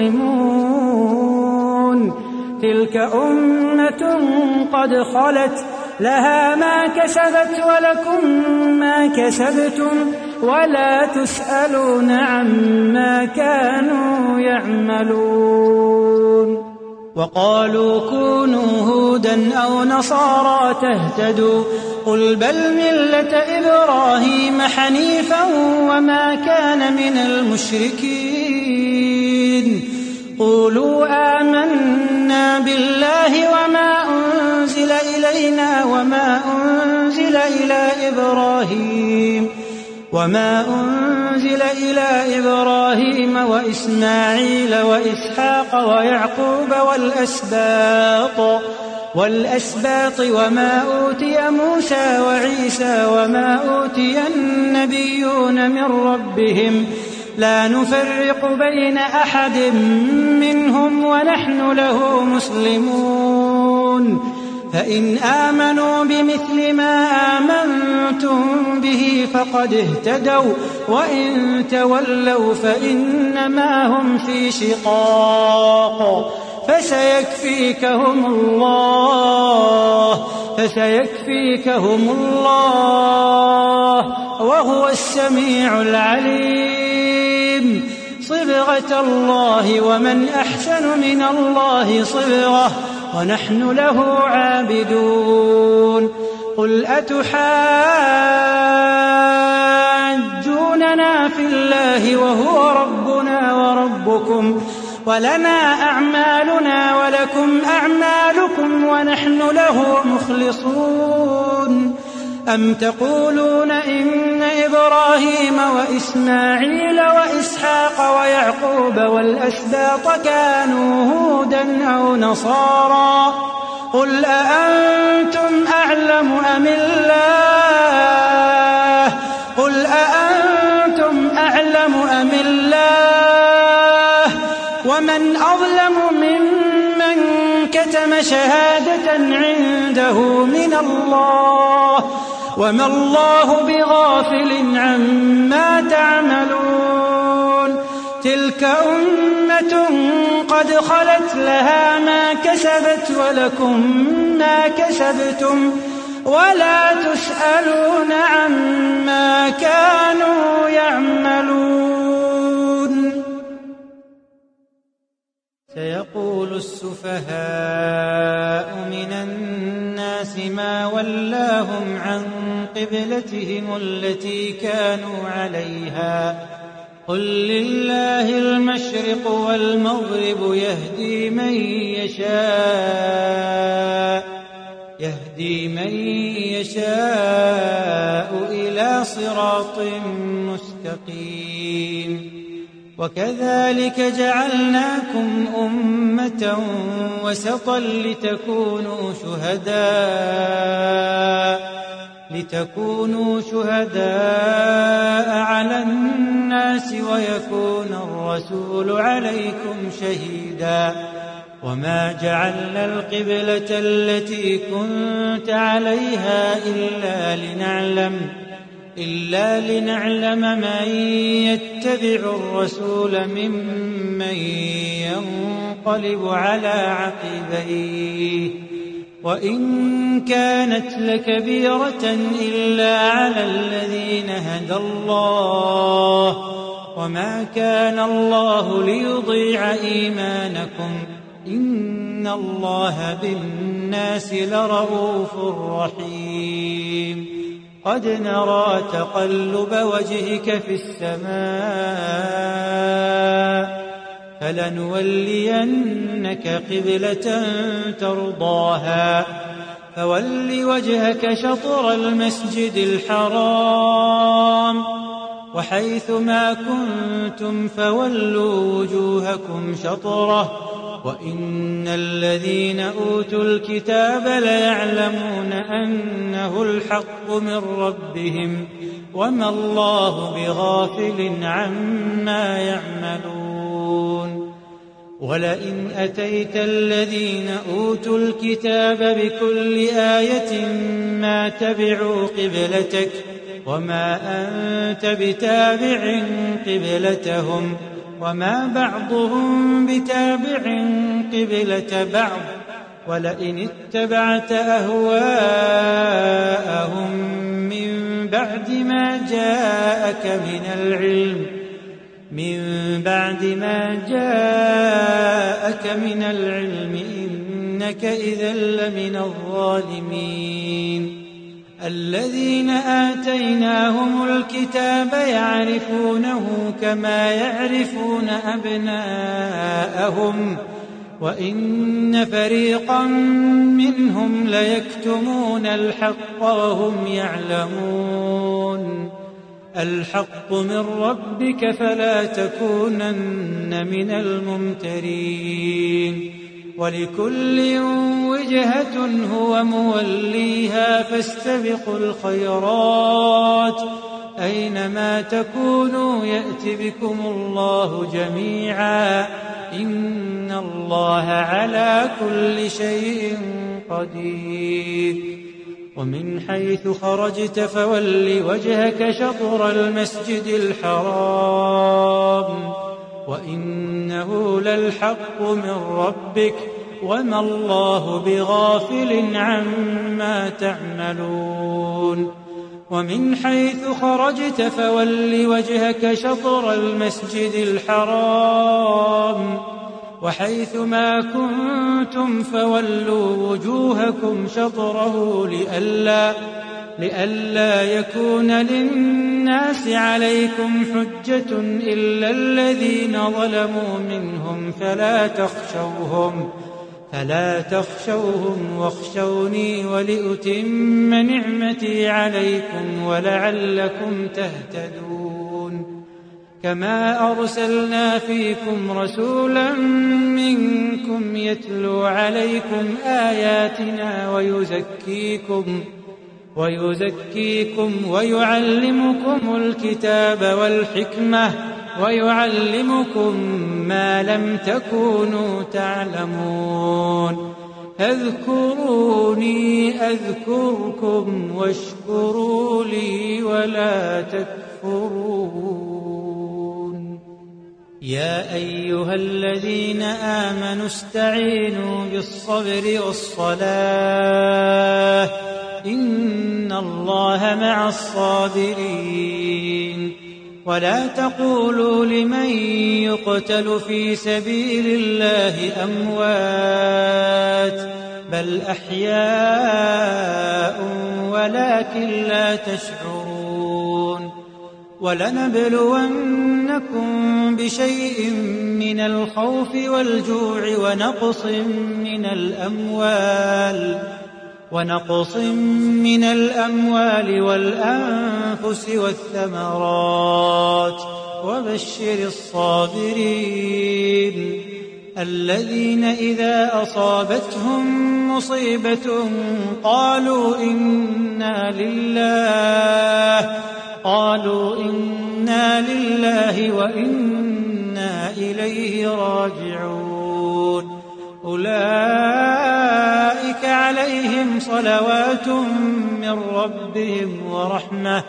B: مسلمون تلك أمة قد خلت لها ما كسبت ولكم ما كسبتم ولا تسألون عما كانوا يعملون وقالوا كونوا هودا أو نصارى تهتدوا قل بل ملة إبراهيم حنيفا وما كان من المشركين قولوا آمنا بالله وما أنزل إلينا وما أنزل إلى إبراهيم وما أنزل إلى إبراهيم وإسماعيل وإسحاق ويعقوب والأسباط والأسباط وما أوتي موسى وعيسى وما أوتي النبيون من ربهم لا نفرق بين أحد منهم ونحن له مسلمون فإن آمنوا بمثل ما آمنتم به فقد اهتدوا وإن تولوا فإنما هم في شقاق فسيكفيكهم الله فسيكفيكهم الله وهو السميع العليم صبغة الله ومن أحسن من الله صبغة ونحن له عابدون قل أتحاجوننا ولنا أعمالنا ولكم أعمالكم ونحن له مخلصون. أم تقولون إن إبراهيم وإسماعيل وإسحاق ويعقوب والأسباط كانوا هودا أو نصارى؟ قل أأنتم أعلم أم الله قل أأنتم أعلم أم الله ومن أظلم ممن كتم شهادة عنده من الله وما الله بغافل عما تعملون. تلك أمة قد خلت لها ما كسبت ولكم ما كسبتم ولا تسألون عما كانوا يعملون. سيقول السفهاء من الناس ما ولاهم عن قبلتهم التي كانوا عليها قل لله المشرق والمغرب يهدي من يشاء يهدي من يشاء إلى صراط مستقيم. وكذلك جعلناكم أمة وسطا لتكونوا شهداء لتكونوا شهداء على الناس ويكون الرسول عليكم شهيدا. وما جعلنا القبلة التي كنت عليها إلا لنعلم إلا لنعلم من يتبع الرسول ممن ينقلب على عقبيه وإن كانت لكبيرة إلا على الذين هدى الله وما كان الله ليضيع إيمانكم إن الله بالناس لرؤوف رحيم. قد نرى تقلب وجهك في السماء فلنولينك قبلة ترضاها فول وجهك شطر المسجد الحرام وحيث ما كنتم فولوا وجوهكم شطره وإن الذين أوتوا الكتاب ليعلمون أنه الحق من ربهم وما الله بغافل عما يعملون. ولئن أتيت الذين أوتوا الكتاب بكل آية ما تبعوا قبلتك وما أنت بتابع قبلتهم وما بعضهم بتابع قبلة بعض ولئن اتبعت أهواءهم من بعد ما جاءك من العلم من بعد ما جاءك من العلم إنك إذا لمن الظالمين. الذين آتيناهم الكتاب يعرفونه كما يعرفون أبناءهم وإن فريقا منهم ليكتمون الحق وهم يعلمون. الحق من ربك فلا تكونن من الممترين. ولكل وجهة هو موليها فاستبقوا الخيرات أينما تكونوا يأت بكم الله جميعا إن الله على كل شيء قدير. ومن حيث خرجت فول وجهك شطر المسجد الحرام وإنه للحق من ربك وما الله بغافل عما تعملون. ومن حيث خرجت فول وجهك شطر المسجد الحرام وحيث ما كنتم فولوا وجوهكم شطره لئلا, لئلا يكون للناس عليكم حجة إلا الذين ظلموا منهم فلا تخشوهم فلا تخشوهم واخشوني ولأتم نعمتي عليكم ولعلكم تهتدون كما أرسلنا فيكم رسولا منكم يتلو عليكم آياتنا ويزكيكم ويزكيكم ويعلمكم الكتاب والحكمة ويعلمكم ما لم تكونوا تعلمون اذكروني أذكركم واشكروا لي ولا تكفرون يا أيها الذين آمنوا استعينوا بالصبر والصلاة إن الله مع الصابرين ولا تقولوا لمن يقتل في سبيل الله أموات بل أحياء ولكن لا تشعرون ولنبلونكم بشيء من الخوف والجوع ونقص من الأموال ونقص من الأموال والأنفس والثمرات وبشر الصابرين الذين إذا أصابتهم مصيبة قالوا إنا لله قالوا إنا لله وإنا إليه راجعون أولئك عليهم صلوات من ربهم ورحمة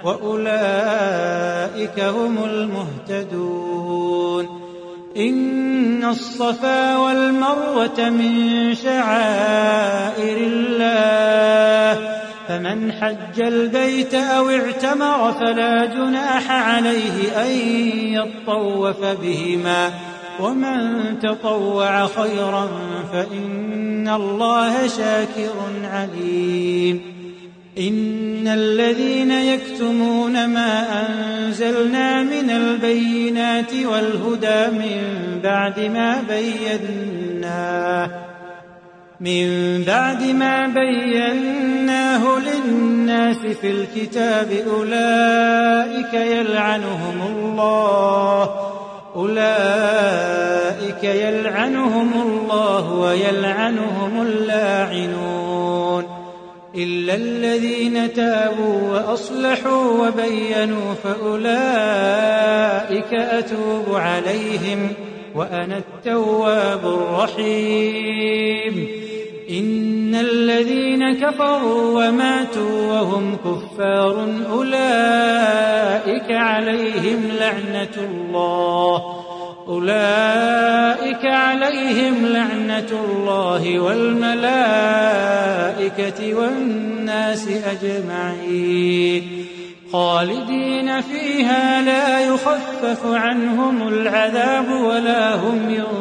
B: وأولئك هم المهتدون إن الصفا والمروة من شعائر الله فمن حج البيت أو اعتمر فلا جناح عليه أن يطوف بهما ومن تطوع خيرا فإن الله شاكر عليم إن الذين يكتمون ما أنزلنا من البينات والهدى من بعد ما بيناه من بعد ما بيناه للناس في الكتاب أولئك يلعنهم الله أولئك يلعنهم الله ويلعنهم اللاعنون إلا الذين تابوا وأصلحوا وبينوا فأولئك أتوب عليهم وأنا التواب الرحيم إن الذين كفروا وماتوا وهم كفار أولئك عليهم لعنة الله أولئك عليهم لعنة الله والملائكة والناس أجمعين خالدين فيها لا يخفف عنهم العذاب ولا هم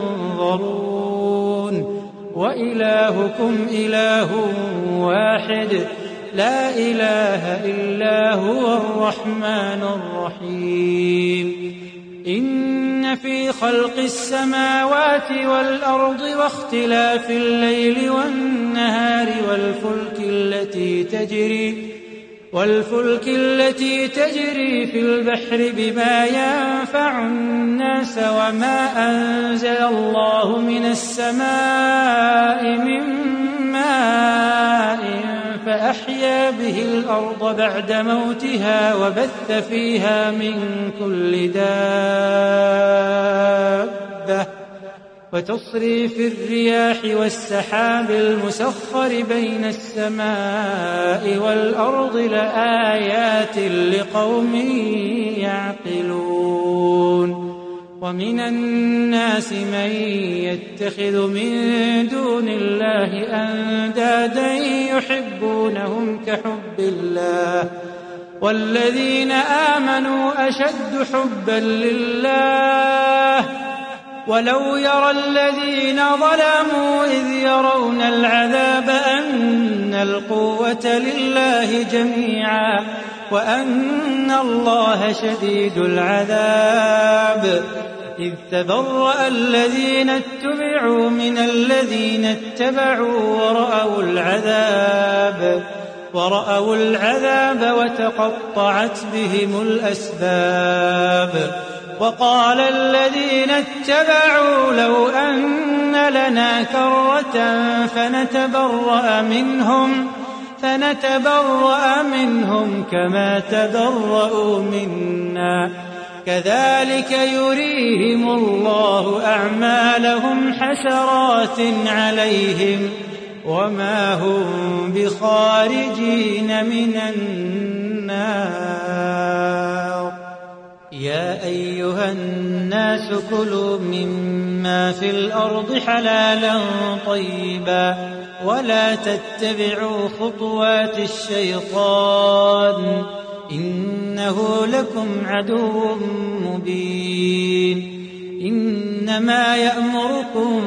B: ينظرون وإلهكم إله واحد لا إله إلا هو الرحمن الرحيم إن في خلق السماوات والأرض واختلاف الليل والنهار والفلك التي تجري والفلك التي تجري في البحر بما ينفع الناس وما أنزل الله من السماء من ماء فأحيا به الأرض بعد موتها وبث فيها من كل دابة وتصريف الرياح والسحاب المسخر بين السماء والأرض لآيات لقوم يعقلون ومن الناس من يتخذ من دون الله أندادا يحبونهم كحب الله والذين آمنوا أشد حبا لله ولو يرى الذين ظلموا إذ يرون العذاب أن القوة لله جميعا وأن الله شديد العذاب إذ تبرأ الذين اتبعوا من الذين اتبعوا ورأوا العذاب ورأوا العذاب وتقطعت بهم الأسباب وقال الذين اتبعوا لو أن لنا كرة فنتبرأ منهم فنتبرأ منهم كما تبرأوا منا كذلك يريهم الله أعمالهم حسرات عليهم وما هم بخارجين من النار يا أيها الناس كلوا مما في الأرض حلالا طيبا ولا تتبعوا خطوات الشيطان إنه لكم عدو مبين إنما يأمركم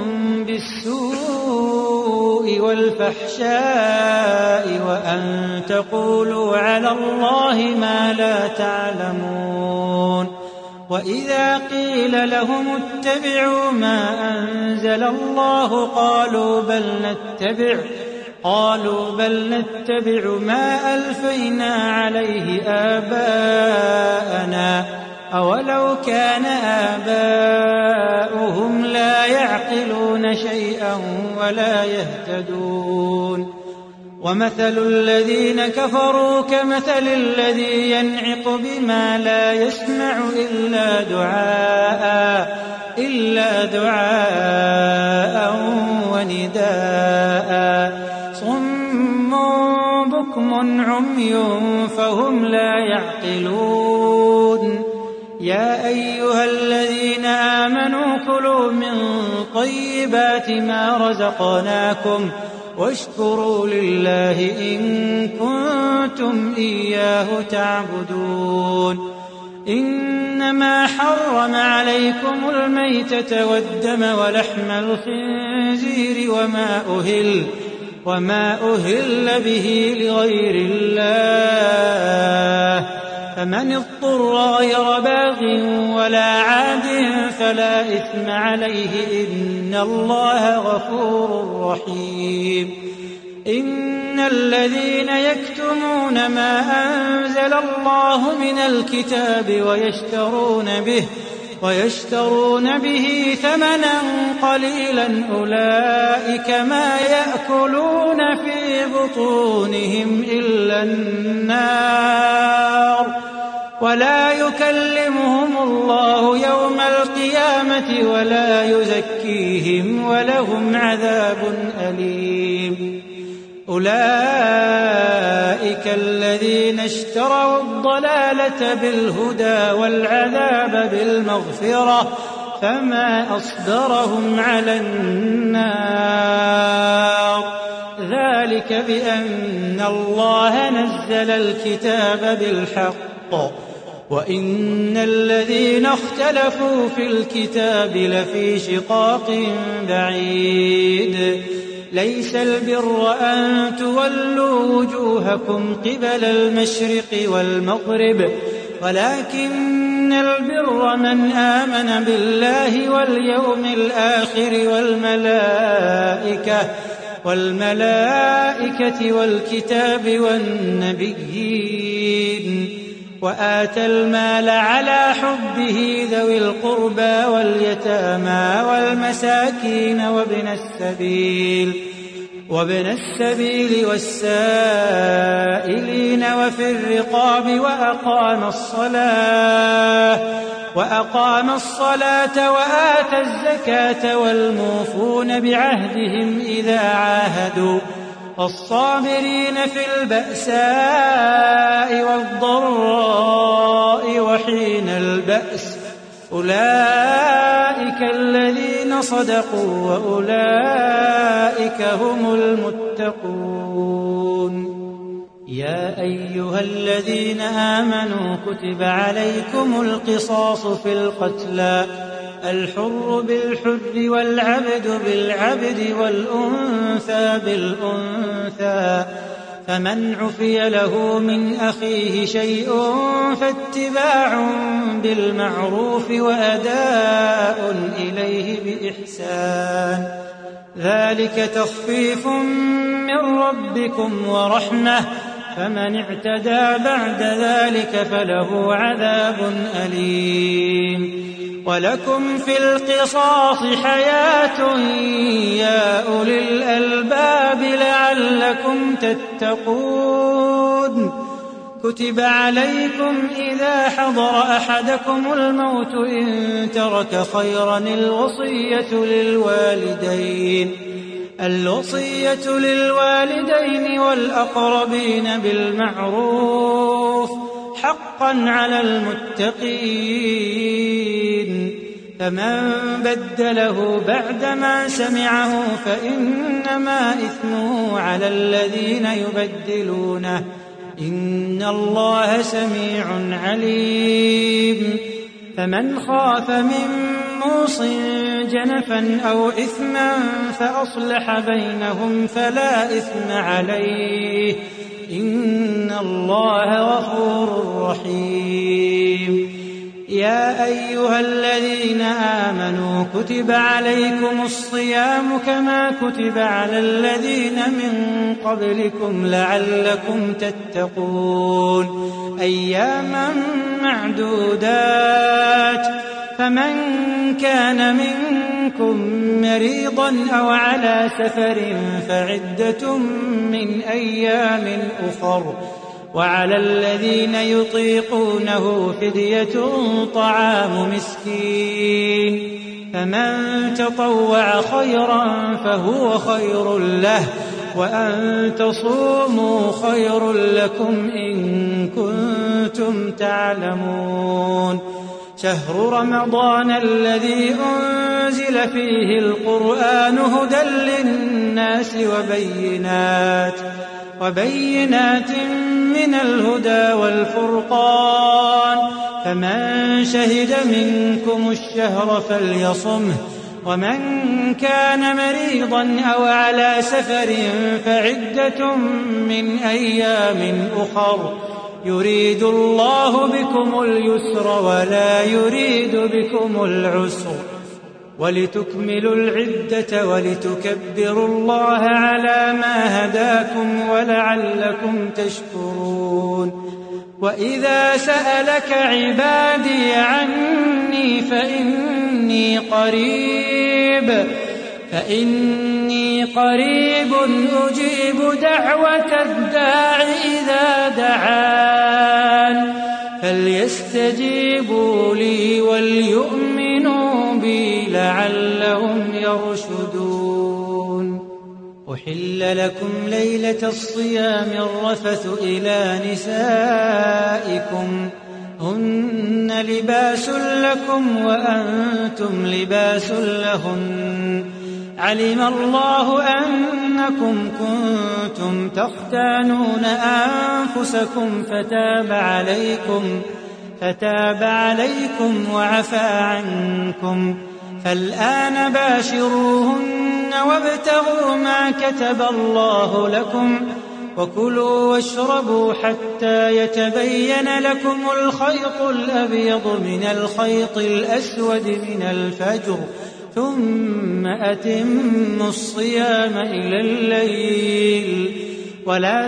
B: بالسوء والفحشاء وأن تقولوا على الله ما لا تعلمون وإذا قيل لهم اتبعوا ما أنزل الله قالوا بل نتبع قالوا بل نتبع ما ألفينا عليه آباءنا أولو كان آباؤهم لا يعقلون شيئا ولا يهتدون ومثل الذين كفروا كمثل الذي ينعق بما لا يسمع إلا دعاء إلا دعاء ونداء صم بكم عمي فهم لا يعقلون يا أيها الذين آمنوا كلوا من طيبات ما رزقناكم واشكروا لله إن كنتم إياه تعبدون إنما حرم عليكم الميتة والدم ولحم الخنزير وما أهل وما أهل به لغير الله فمن اضطر غير باغ ولا عاد فلا إثم عليه إن الله غفور رحيم إن الذين يكتمون ما أنزل الله من الكتاب ويشترون به ويشترون به ثمنا قليلا أولئك ما يأكلون في بطونهم إلا النار ولا يكلمهم الله يوم القيامة ولا يزكيهم ولهم عذاب أليم أولئك الذين اشتروا الضلالة بالهدى والعذاب بالمغفرة فما أصبرهم على النار ذلك بأن الله نزل الكتاب بالحق وإن الذين اختلفوا في الكتاب لفي شقاق بعيد ليس البر أن تولوا وجوهكم قبل المشرق والمغرب ولكن البر من آمن بالله واليوم الآخر والملائكة والملائكة والكتاب والنبيين وآتى المال على حبه ذوي القربى واليتامى والمساكين وابن السبيل وابن السبيل والسائلين وفي الرقاب وأقام الصلاة وأقام الصلاة وآتى الزكاة والموفون بعهدهم إذا عاهدوا الصابرين في البأساء والضراء وحين البأس أولئك الذين صدقوا وأولئك هم المتقون يا أيها الذين آمنوا كتب عليكم القصاص في القتلى الحر بالحر والعبد بالعبد والأنثى بالأنثى، فمن عفي له من أخيه شيء فاتباع بالمعروف وأداء إليه بإحسان، ذلك تخفيف من ربكم ورحمة، فمن اعتدى بعد ذلك فله عذاب أليم. ولكم في القصاص حياة يا أولي الألباب لعلكم تتقون. كتب عليكم إذا حضر أحدكم الموت إن ترك خيرا الوصية للوالدين الوصية للوالدين والأقربين بالمعروف حقا على المتقين، فمن بدله بعدما سمعه فإنما إثمه على الذين يبدلونه، إن الله سميع عليم. فمن خاف من موص جنفا أو إثما فأصلح بينهم فلا إثم عليه، إن الله غفور رحيم. يا أيها الذين آمنوا كتب عليكم الصيام كما كتب على الذين من قبلكم لعلكم تتقون، أياما معدودات، فمن كان منكم مريضا أو على سفر فعدة من أيام أخر، وعلى الذين يطيقونه فدية طعام مسكين، فمن تطوع خيرا فهو خير له، وأن تصوموا خير لكم إن كنتم تعلمون. شهر رمضان الذي أنزل فيه القرآن هدى للناس وبينات وبينات من الهدى والفرقان، فمن شهد منكم الشهر فليصمه، ومن كان مريضا أو على سفر فعدة من أيام أخر، يريد الله بكم اليسر ولا يريد بكم العسر، ولتكملوا العدة ولتكبروا الله على ما هداكم ولعلكم تشكرون. وإذا سألك عبادي عني فإني قريب فإني قريب أجيب دعوة الداع إذا دعان، فليستجيبوا لي وليؤمنوا بي لعلهم يرشدون. أحل لكم ليلة الصيام الرفث إلى نسائكم، هن لباس لكم وأنتم لباس لهن، علم الله أنكم كنتم تختانون أنفسكم فتاب عليكم فتاب عليكم وعفى عنكم، فالآن باشروهن وابتغوا ما كتب الله لكم، وكلوا واشربوا حتى يتبين لكم الخيط الأبيض من الخيط الأسود من الفجر، ثم أتموا الصيام إلى الليل، ولا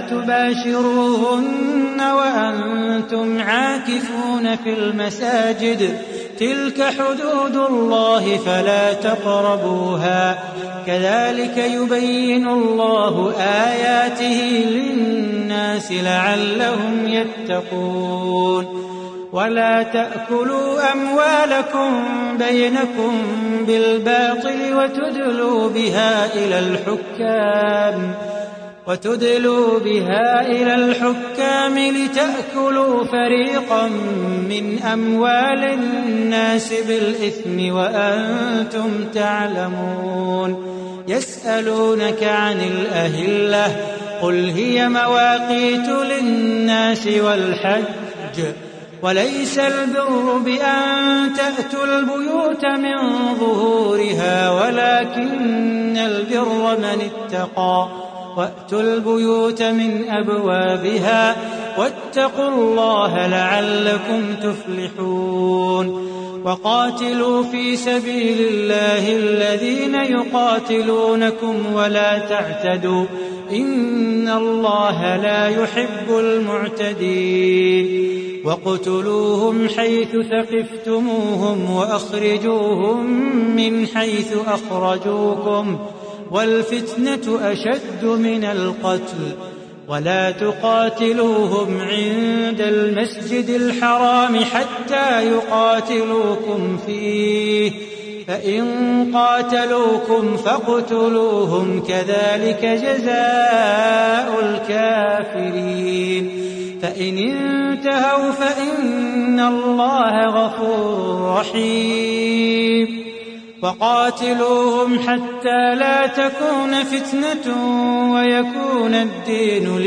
B: تباشروهن وأنتم عاكفون في المساجد، تلك حدود الله فلا تقربوها، كذلك يبين الله آياته للناس لعلهم يتقون. ولا تأكلوا أموالكم بينكم بالباطل وتدلوا بها إلى الحكام وتدلوا بها إلى الحكام لتأكلوا فريقا من أموال الناس بالإثم وأنتم تعلمون. يسألونك عن الأهلة، قل هي مواقيت للناس والحج وليس البر بأن تأتوا البيوت من ظهورها ولكن البر من اتقى وأتوا البيوت من أبوابها واتقوا الله لعلكم تفلحون وقاتلوا في سبيل الله الذين يقاتلونكم ولا تعتدوا إن الله لا يحب المعتدين وقتلوهم حيث ثقفتموهم وأخرجوهم من حيث أخرجوكم والفتنة أشد من القتل ولا تقاتلوهم عند المسجد الحرام حتى يقاتلوكم فيه فإن قاتلوكم فاقتلوهم كذلك جزاء الكافرين فإن انتهوا فإن الله غفور رحيم وقاتلوهم حتى لا تكون فتنة ويكون الدين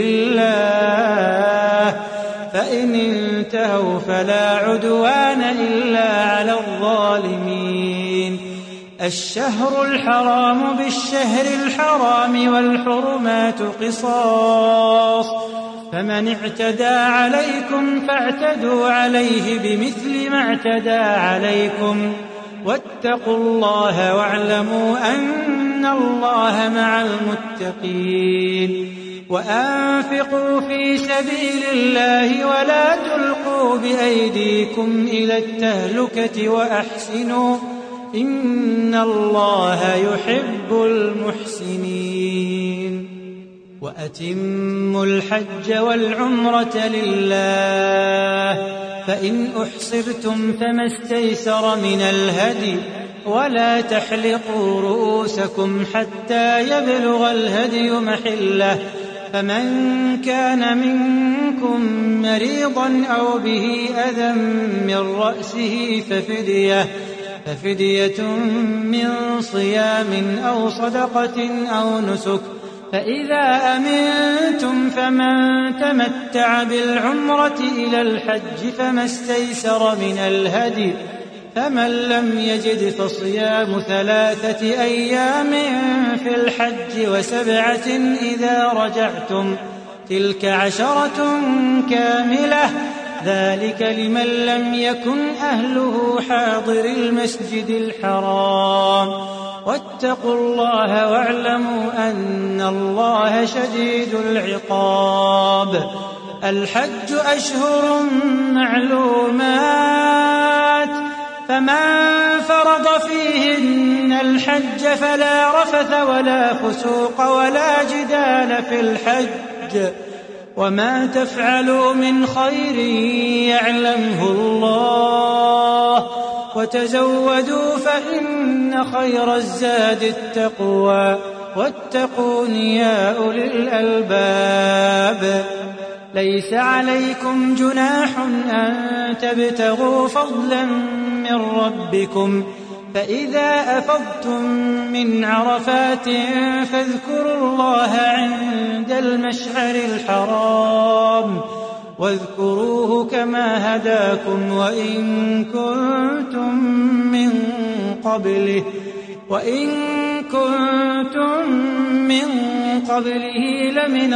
B: لله فإن انتهوا فلا عدوان إلا على الظالمين الشهر الحرام بالشهر الحرام والحرمات قصاص فمن اعتدى عليكم فاعتدوا عليه بمثل ما اعتدى عليكم واتقوا الله واعلموا أن الله مع المتقين وأنفقوا في سبيل الله ولا تلقوا بأيديكم إلى التهلكة وأحسنوا إن الله يحب المحسنين وأتموا الحج والعمرة لله فإن أحصرتم فما استيسر من الهدي ولا تحلقوا رؤوسكم حتى يبلغ الهدي محله فمن كان منكم مريضا أو به أذى من رأسه ففدية ففدية من صيام أو صدقة أو نسك فإذا أمنتم فمن تمتع بالعمرة إلى الحج فما استيسر من الهدي فمن لم يجد فصيام ثلاثة أيام في الحج وسبعة إذا رجعتم تلك عشرة كاملة ذلك لمن لم يكن أهله حاضر المسجد الحرام واتقوا الله واعلموا أن الله شديد العقاب الحج أشهر معلومات فمن فرض فيهن الحج فلا رفث ولا فسوق ولا جدال في الحج وما تفعلوا من خير يعلمه الله وتزودوا فإن خير الزاد التقوى واتقون يا أولي الألباب ليس عليكم جناح أن تبتغوا فضلا من ربكم فإذا أفضتم من عرفات فاذكروا الله عند المشعر الحرام واذكروه كما هداكم وإن كنتم من قبله وإن كنتم من قبله لمن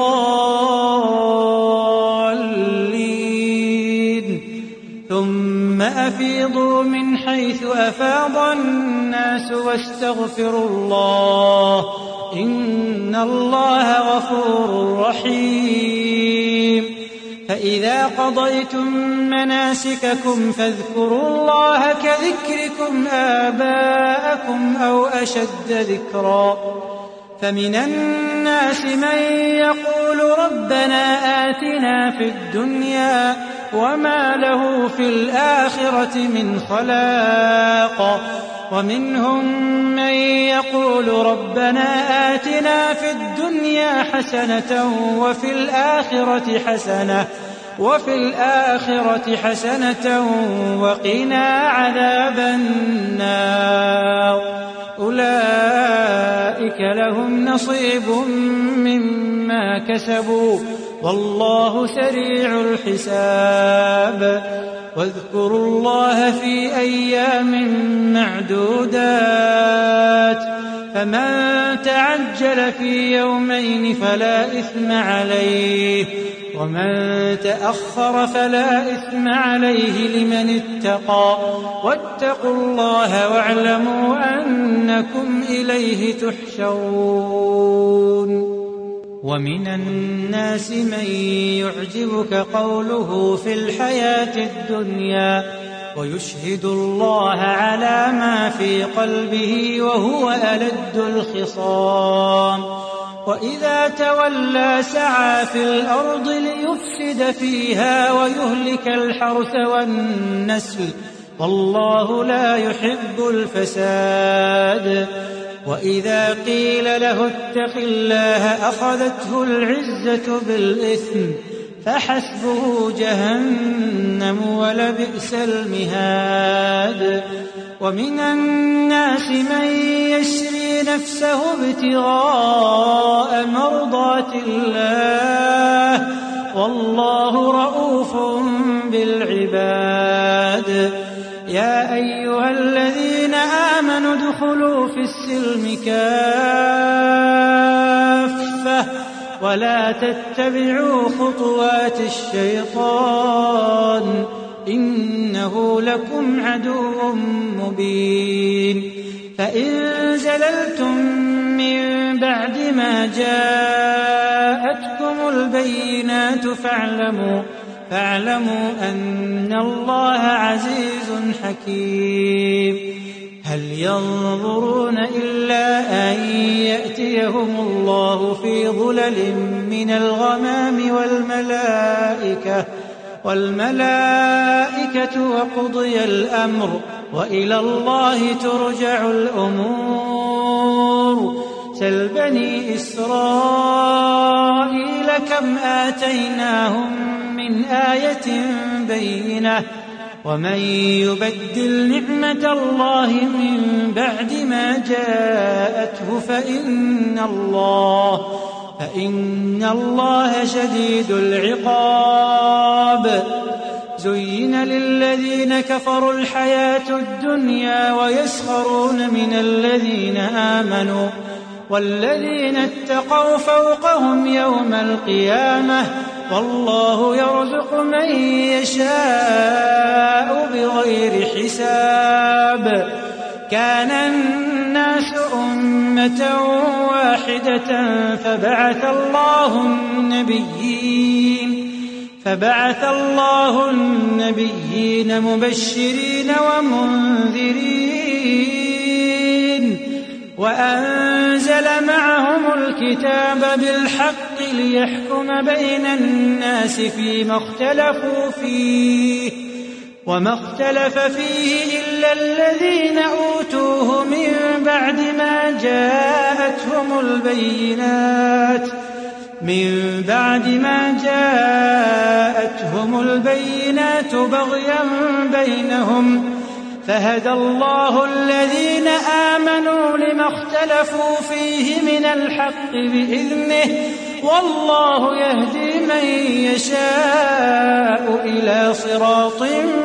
B: الضالين ثم أفيضوا من حيث أفاض الناس واستغفروا الله إن الله غفور رحيم فإذا قضيتم مناسككم فاذكروا الله كذكركم آباءكم أو أشد ذكرا فمن الناس من يقول ربنا آتنا في الدنيا وما له في الآخرة من خلاق ومنهم من يقول ربنا آتنا في الدنيا حسنة وفي الآخرة حسنة وفي الآخرة حسنة وقنا عذاب النار أولئك لهم نصيب مما كسبوا والله سريع الحساب. واذكروا الله في أيام معدودات، فمن تعجل في يومين فلا إثم عليه، ومن تأخر فلا إثم عليه لمن اتقى. واتقوا الله واعلموا أنكم إليه تحشرون. ومن الناس من يعجبك قوله في الحياة الدنيا ويشهد الله على ما في قلبه وهو ألد الخصام، وإذا تولى سعى في الأرض ليفسد فيها ويهلك الحرث والنسل، والله لا يحب الفساد. وإذا قيل له اتق الله أخذته العزة بالإثم، فحسبه جهنم ولبئس المهاد. ومن الناس من يشري نفسه ابتغاء مرضات الله، والله رؤوف بالعباد. يا أيها الذين آمنوا ادخلوا في السلم كافة ولا تتبعوا خطوات الشيطان، إنه لكم عدو مبين. فإن زللتم من بعد ما جاءتكم البينات فاعلموا فاعلموا أن الله عزيز حكيم. هل ينظرون إلا أن يأتيهم الله في ظلل من الغمام والملائكة والملائكة وقضي الأمر وإلى الله ترجع الأمور. سل بني إسرائيل كم آتيناهم من آية بينة، ومن يبدل نعمة الله من بعد ما جاءته فإن الله فإن الله شديد العقاب. زين للذين كفروا الحياة الدنيا ويسخرون من الذين آمنوا، والذين اتقوا فوقهم يوم القيامة، والله يرزق من يشاء بغير حساب. كان الناس أمة واحدة فبعث الله النبيين فبعث الله النبيين مبشرين ومنذرين، وأنزل معهم الكتاب بالحق ليحكم بين الناس فيما اختلفوا فيه، وما اختلف فيه إلا الذين أوتوه من بعد ما جاءتهم البينات من بعد ما جاءتهم البينات بغيا بينهم، فهدى الله الذين آمنوا لما اختلفوا فيه من الحق بإذنه، والله يهدي من يشاء إلى صراط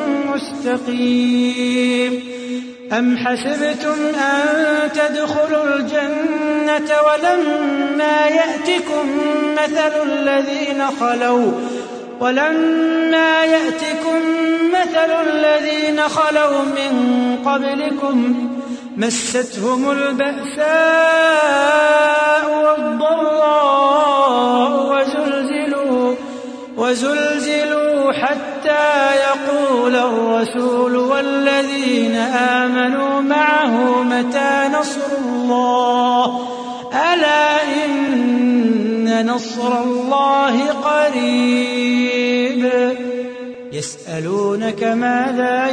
B: مستقيم. أم حسبتم أن تدخلوا الجنة ولما يأتكم مثل الذين خلوا ولما يأتكم مثل الذين خلوا من قبلكم مستهم البأساء والضراء وزلزلوا وزلزلوا حتى يقول الرسول والذين آمنوا معه متى نصر الله، ألا إن نصر الله قريب. يسألونك ماذا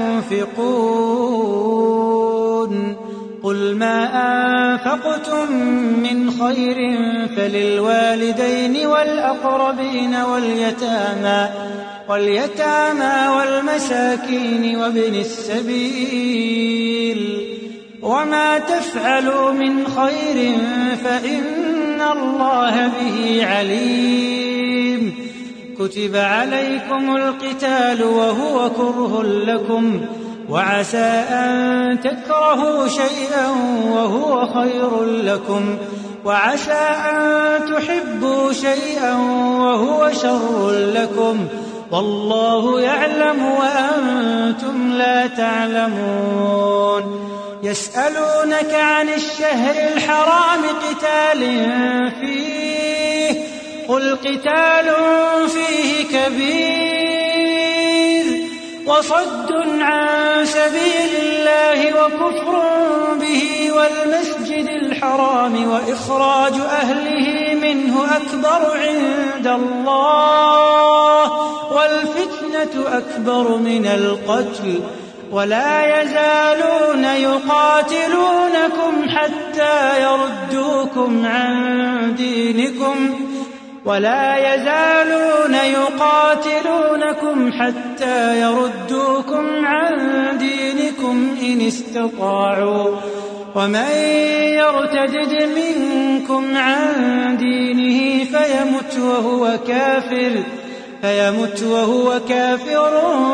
B: ينفقون، قل ما أنفقتم من خير فللوالدين والأقربين واليتامى واليتامى والمساكين وابن السبيل، وما تفعلوا من خير فإن الله به عليم. كتب عليكم القتال وهو كره لكم وعسى أن تكرهوا شيئا وهو خير لكم وعسى أن تحبوا شيئا وهو شر لكم والله يعلم وأنتم لا تعلمون يسألونك عن الشهر الحرام قتال فيه قل قتال فيه كبير وصد عن سبيل الله وكفر به والمسجد الحرام وإخراج أهله منه أكبر عند الله والفتنة أكبر من القتل ولا يزالون يقاتلونكم حتى يردوكم عن دينكم ولا يزالون يقاتلونكم حتى يردوكم عن دينكم إن استطاعوا ومن يرتد منكم عن دينه فيمت وهو كافر فيمت وهو كافر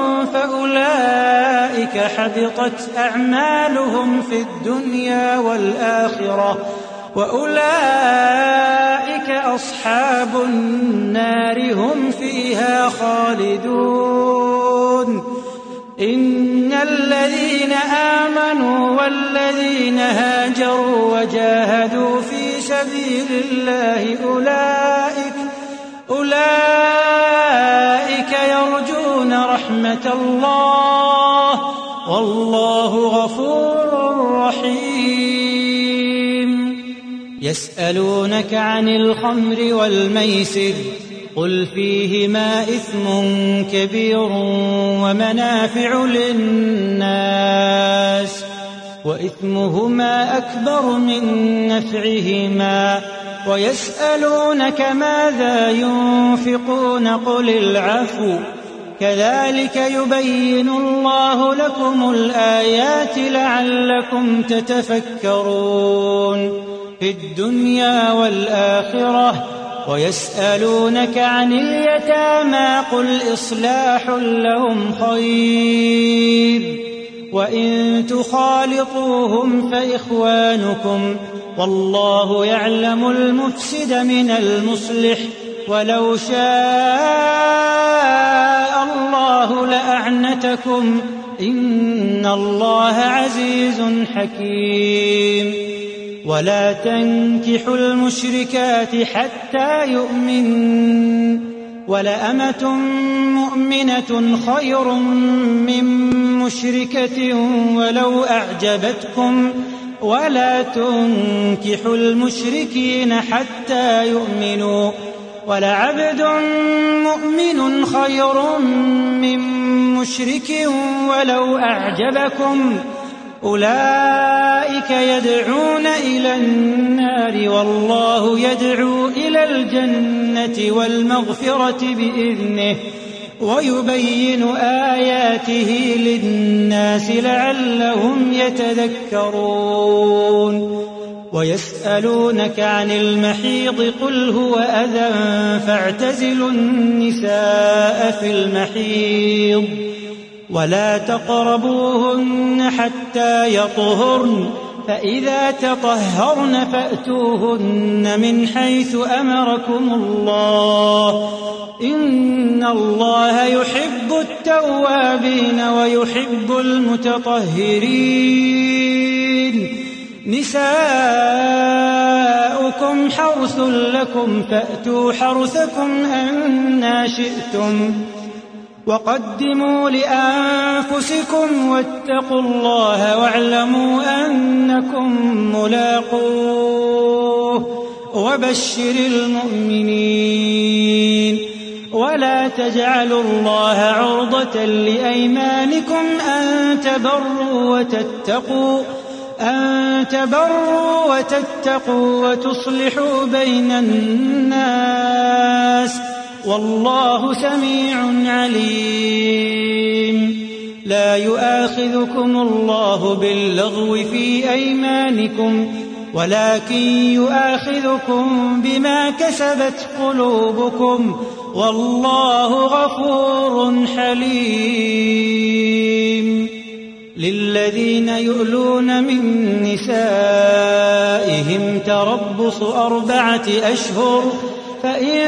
B: فأولئك حبطت أعمالهم في الدنيا والآخرة وأولئك أصحاب النار هم فيها خالدون إن الذين آمنوا والذين هاجروا وجاهدوا في سبيل الله أولئك أولئك يرجون رحمة الله والله غفور رحيم يسألونك عن الخمر والميسر قل فيهما إثم كبير ومنافع للناس وإثمهما أكبر من نفعهما ويسألونك ماذا ينفقون قل العفو كذلك يبين الله لكم الآيات لعلكم تتفكرون في الدنيا والآخرة ويسألونك عن اليتامى قل إصلاح لهم خير وإن تخالطوهم فإخوانكم والله يعلم المفسد من المصلح ولو شاء الله لأعنتكم إن الله عزيز حكيم ولا تنكحوا المشركات حتى يؤمنوا ولأمة مؤمنة خير من مشركة ولو أعجبتكم ولا تنكحوا المشركين حتى يؤمنوا ولعبد مؤمن خير من مشرك ولو أعجبكم أولئك يدعون إلى النار والله يدعو إلى الجنة والمغفرة بإذنه ويبين آياته للناس لعلهم يتذكرون ويسألونك عن المحيض قل هو أذى فاعتزلوا النساء في المحيض ولا تقربوهن حتى يطهرن فإذا تطهرن فأتوهن من حيث أمركم الله إن الله يحب التوابين ويحب المتطهرين نساؤكم حرث لكم فأتوا حرثكم أنى شئتم وقدموا لأنفسكم واتقوا الله واعلموا أنكم ملاقوه وبشر المؤمنين ولا تجعلوا الله عرضة لأيمانكم أن تبروا وتتقوا أن تبروا وتتقوا وتصلحوا بين الناس والله سميع عليم لا يؤاخذكم الله باللغو في أيمانكم ولكن يؤاخذكم بما كسبت قلوبكم والله غفور حليم. للذين يؤلون من نسائهم تربص أربعة أشهر فإن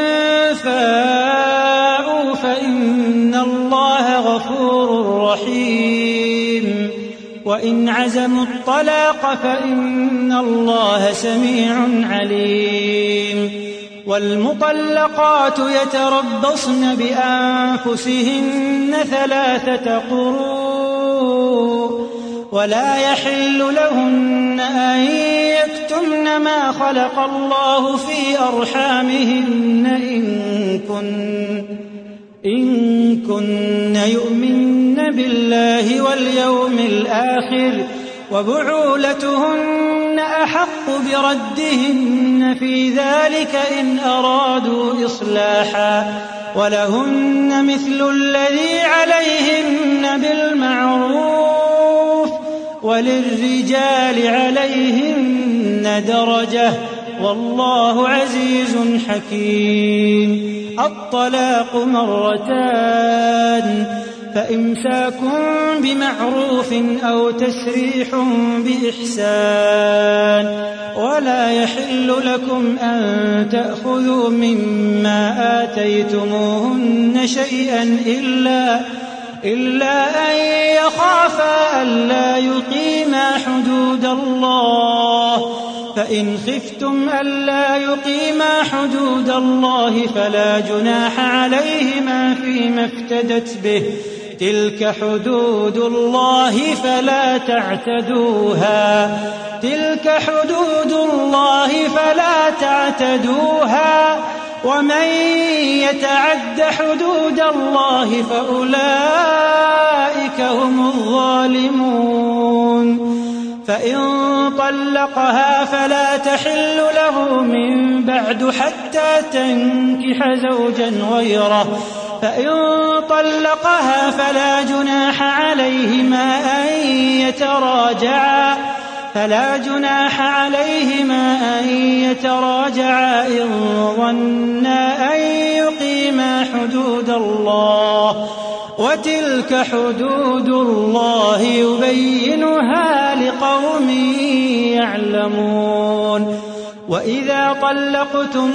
B: فاءوا فإن الله غفور رحيم. وإن عزموا الطلاق فإن الله سميع عليم. والمطلقات يتربصن بأنفسهن ثلاثة قروء ولا يحل لهن أن يكتمن ما خلق الله في أرحامهن إن كن إن كن يؤمن بالله واليوم الآخر وبعولتهن أحق بردهن في ذلك إن أرادوا إصلاحا ولهن مثل الذي عليهن بالمعروف وللرجال عليهن درجة والله عزيز حكيم. الطلاق مرتان فإمساك بمعروف أو تسريح بإحسان ولا يحل لكم أن تأخذوا مما آتيتموهن شيئا إلا إلا أن يخافا ألا يقيما حدود الله فإن خفتم ألا يقيما حدود الله فلا جناح عليهما فيما افتدت به تلك حدود الله فلا تعتدوها تلك حدود الله فلا تعتدوها ومن يتعد حدود الله فأولئك هم الظالمون. فإن طلقها فلا تحل له من بعد حتى تنكح زوجا غيره فإن طلقها فلا جناح عليهما أن يتراجعا فلا جناح عليهما أن يتراجعا إن ظنا أن يقيما حدود الله وتلك حدود الله يبينها لقوم يعلمون. وإذا طلقتم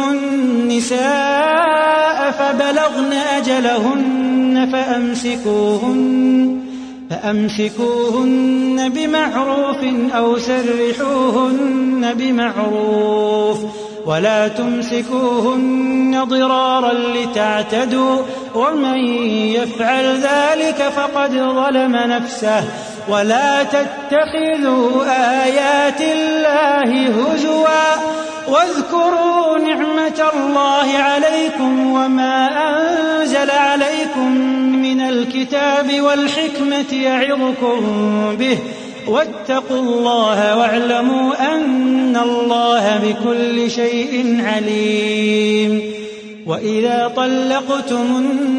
B: النساء فبلغن أجلهن فأمسكوهن فأمسكوهن بمعروف أو سرحوهن بمعروف ولا تمسكوهن ضرارا لتعتدوا ومن يفعل ذلك فقد ظلم نفسه. ولا تتخذوا آيات الله هزوا واذكروا نعمة الله عليكم وما أنزل عليكم من الكتاب والحكمة يعظكم به واتقوا الله واعلموا أن الله بكل شيء عليم. وإذا طلقتم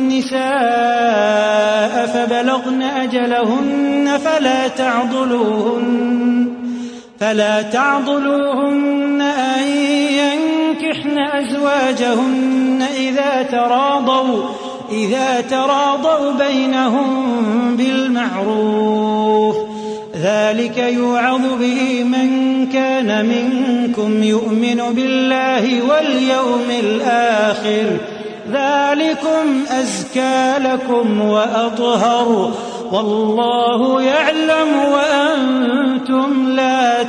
B: النساء فبلغن أجلهن فلا تعضلوهن فلا تعضلوهن أن ينكحن أزواجهن إذا تراضوا إذا تراضوا بينهم بالمعروف ذلك يوعظ به من كان منكم يؤمن بالله واليوم الآخر ذلكم أزكى لكم وأطهر والله يعلم وأنتم لا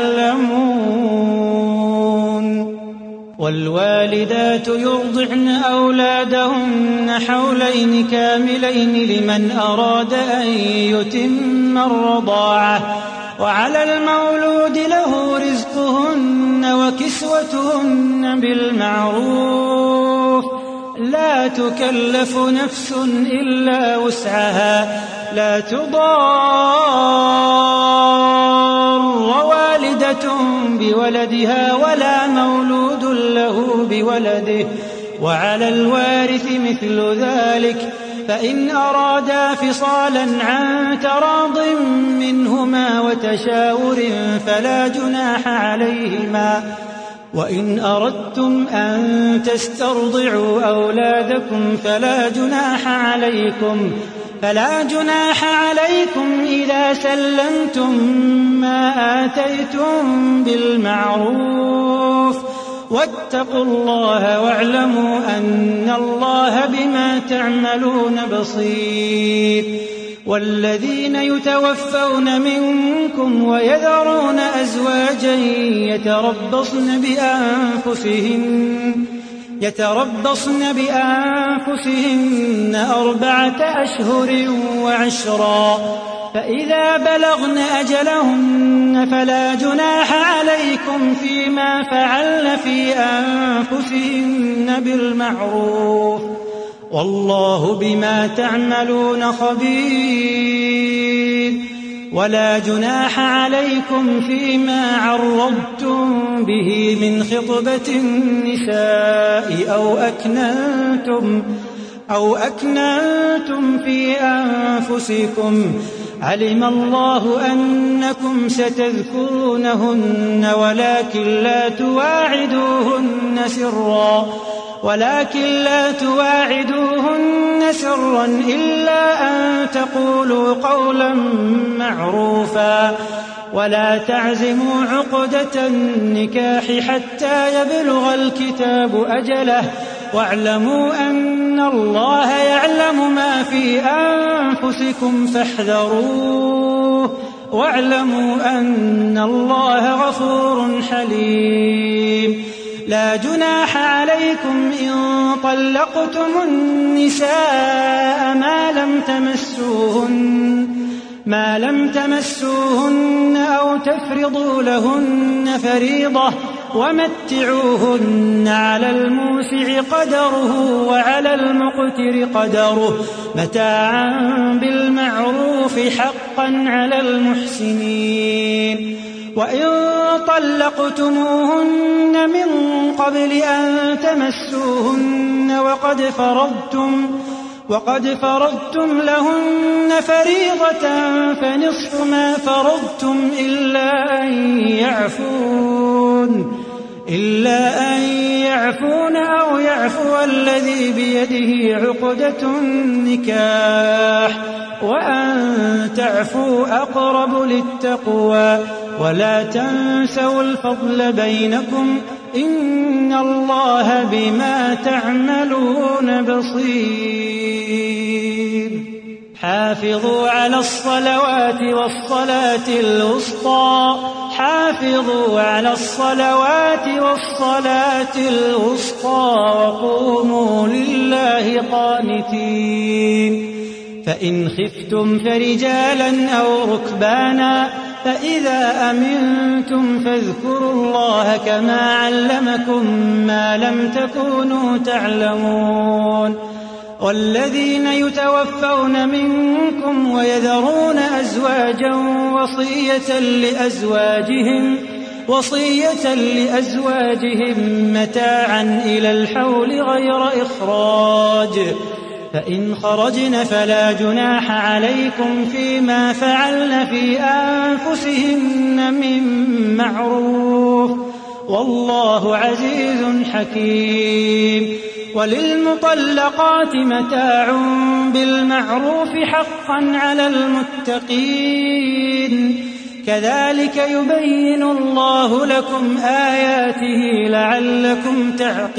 B: تعلمون. والوالدات يرضعن أولادهن حولين كاملين لمن أراد أن يتم الرضاعة وعلى المولود له رزقهن وكسوتهن بالمعروف لا تكلف نفس إلا وسعها لا تضار والدة بولدها ولا مولود له بولده وعلى الوارث مثل ذلك فإن أرادا فصالا عن تراض منهما وتشاور فلا جناح عليهما وإن أردتم أن تسترضعوا أولادكم فلا جناح عليكم فلا جناح عليكم إذا سلمتم ما آتيتم بالمعروف واتقوا الله واعلموا أن الله بما تعملون بصير. والذين يتوفون منكم ويذرون أزواجا يتربصن بأنفسهن يتربصن بأنفسهن أربعة أشهر وعشرا فإذا بلغن أجلهن فلا جناح عليكم فيما فعلن في أنفسهن بالمعروف والله بما تعملون خبير. ولا جناح عليكم فيما عرضتم به من خطبة النساء أو أكننتم أو أكننتم في أنفسكم علم الله أنكم ستذكرونهن ولكن لا تواعدوهن سرا ولكن لا تواعدوهن سرا إلا أن تقولوا قولا معروفا ولا تعزموا عقدة النكاح حتى يبلغ الكتاب أجله واعلموا أن الله يعلم ما في أنفسكم فاحذروه واعلموا أن الله غفور حليم. لا جناح عليكم إن طلقتم النساء ما لم تمسوهن ما لم تمسوهن أو تفرضوا لهن فريضة ومتعوهن على الموسع قدره وعلى المقتر قدره متاعا بالمعروف حقا على المحسنين. وإن طلقتموهن من قبل أن تمسوهن وقد فرضتم وقد فرضتم لهن فريضة فنصف ما فرضتم إلا أن يعفون إلا أن يعفون أو يعفو الذي بيده عقدة النكاح وأن تعفوا أقرب للتقوى ولا تنسوا الفضل بينكم إن الله بما تعملون بصير. حافظوا على الصلوات والصلاة الوسطى حافظوا على الصلوات والصلاة الوسطى وقوموا لله قانتين. فإن خفتم فرجالا أو ركبانا فإذا أمنتم فاذكروا الله كما علمكم ما لم تكونوا تعلمون. والذين يتوفون منكم ويذرون أزواجا وصية لأزواجهم وصية لأزواجهم متاعا إلى الحول غير إخراج فإن خرجن فلا جناح عليكم فيما فعلن في أنفسهن من معروف والله عزيز حكيم. وللمطلقات متاع بالمعروف حقا على المتقين كذلك يبين الله لكم آياته لعلكم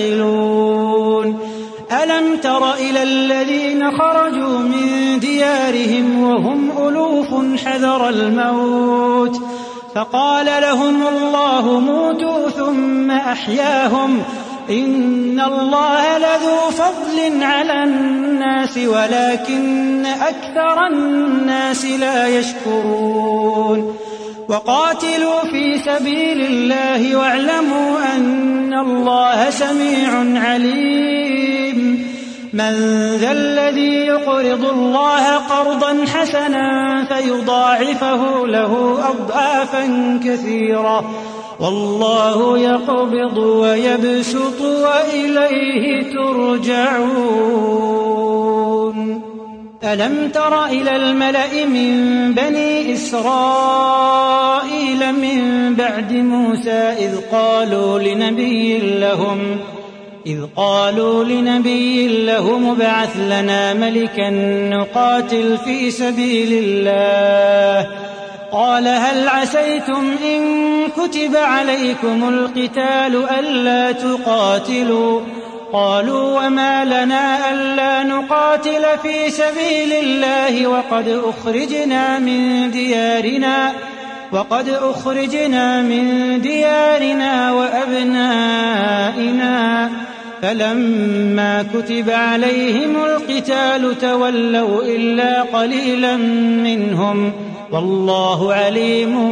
B: تعقلون. ألم تر إلى الذين خرجوا من ديارهم وهم ألوف حذر الموت فقال لهم الله موتوا ثم أحياهم إن الله لذو فضل على الناس ولكن أكثر الناس لا يشكرون. وقاتلوا في سبيل الله واعلموا أن الله سميع عليم. من ذا الذي يقرض الله قرضا حسنا فيضاعفه له أضعافا كثيرة والله يقبض ويبسط وإليه ترجعون. ألم تر إلى الملأ من بني إسرائيل من بعد موسى إذ قالوا لنبي لهم إذ قالوا لنبي لهم ابعث لنا ملكا نقاتل في سبيل الله قال هل عسيتم إن كتب عليكم القتال ألا تقاتلوا قالوا وما لنا ألا نقاتل في سبيل الله وقد أخرجنا من ديارنا وقد أخرجنا من ديارنا وأبنائنا فلما كتب عليهم القتال تولوا إلا قليلا منهم والله عليم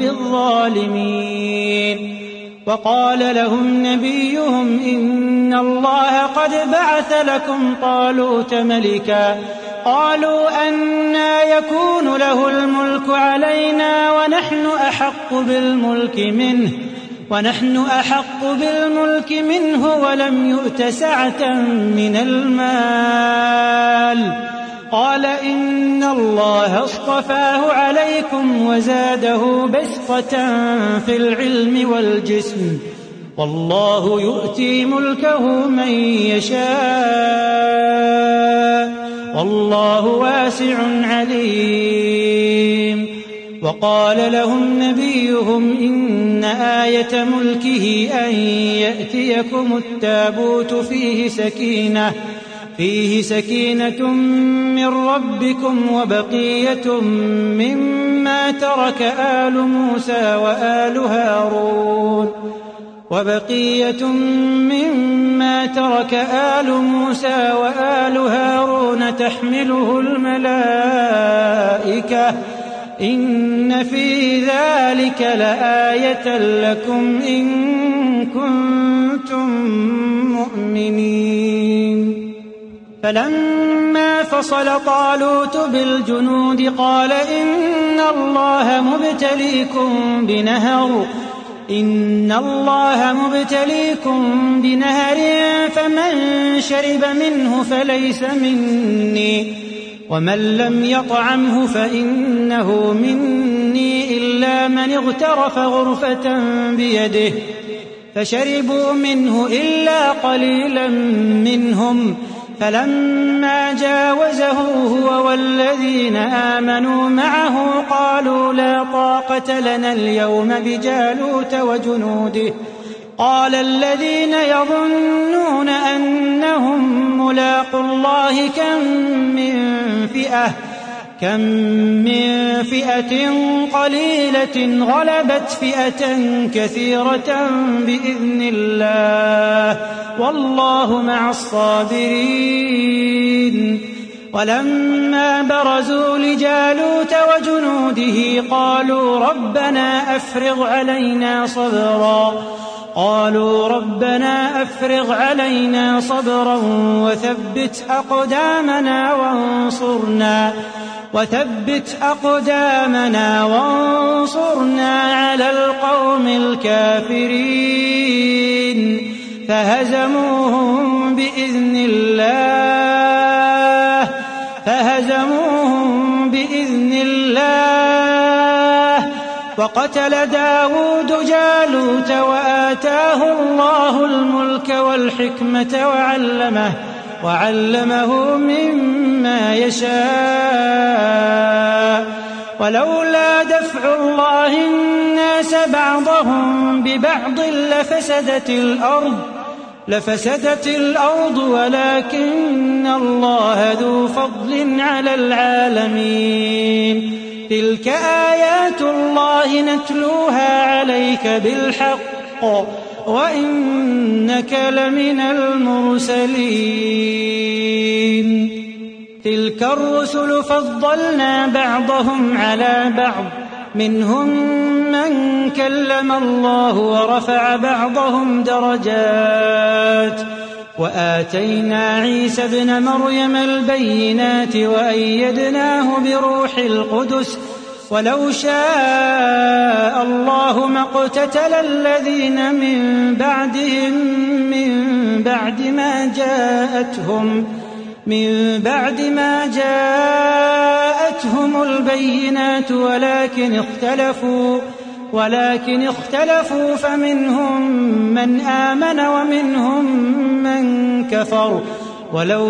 B: بالظالمين وقال لهم نبيهم إن الله قد بعث لكم طالوت ملكا قالوا أنى يكون له الملك علينا ونحن أحق بالملك منه ونحن أحق بالملك منه ولم يؤت سعة من المال قال إن الله اصطفاه عليكم وزاده بسطة في العلم والجسم والله يؤتي ملكه من يشاء والله واسع عليم وقال لهم نبيهم إن آية ملكه أن يأتيكم التابوت فيه سكينة فيه سكينة من ربكم وبقية مما ترك آل موسى وآل هارون وبقية مما ترك آل موسى وآل هارون تحمله الملائكة إن في ذلك لآية لكم إن كنتم مؤمنين فلما فصل طالوت بالجنود قال إن الله مبتليكم بنهر إن الله مبتليكم بنهر فمن شرب منه فليس مني ومن لم يطعمه فإنه مني إلا من اغترف غرفة بيده فشربوا منه إلا قليلا منهم فلما جاوزه هو والذين آمنوا معه قالوا لا طاقة لنا اليوم بجالوت وجنوده قال الذين يظنون أنهم ملاقوا الله كم من فئة كم من فئة قليلة غلبت فئة كثيرة بإذن الله والله مع الصابرين ولما برزوا لجالوت وجنوده قالوا ربنا أفرغ علينا صبرا قالوا ربنا أفرغ علينا صبرا وثبت أقدامنا وانصرنا وثبت أقدامنا وانصرنا على القوم الكافرين فهزموهم بإذن الله فهزموهم بإذن الله وقتل داود جالوت وآتاه الله الملك والحكمة وعلمه وعلمه مما يشاء ولولا دفع الله الناس بعضهم ببعض لفسدت الأرض لفسدت الأرض ولكن الله ذو فضل على العالمين تلك آيات الله نتلوها عليك بالحق وإنك لمن المرسلين تلك الرسل فضلنا بعضهم على بعض منهم من كلم الله ورفع بعضهم درجات وآتينا عيسى ابن مريم البينات وأيدناه بروح القدس ولو شاء الله ما اقتتل الذين من بعدهم من بعد ما جاءتهم من بعد ما جاءتهم البينات ولكن اختلفوا ولكن اختلفوا فمنهم من آمن ومنهم من كفر ولو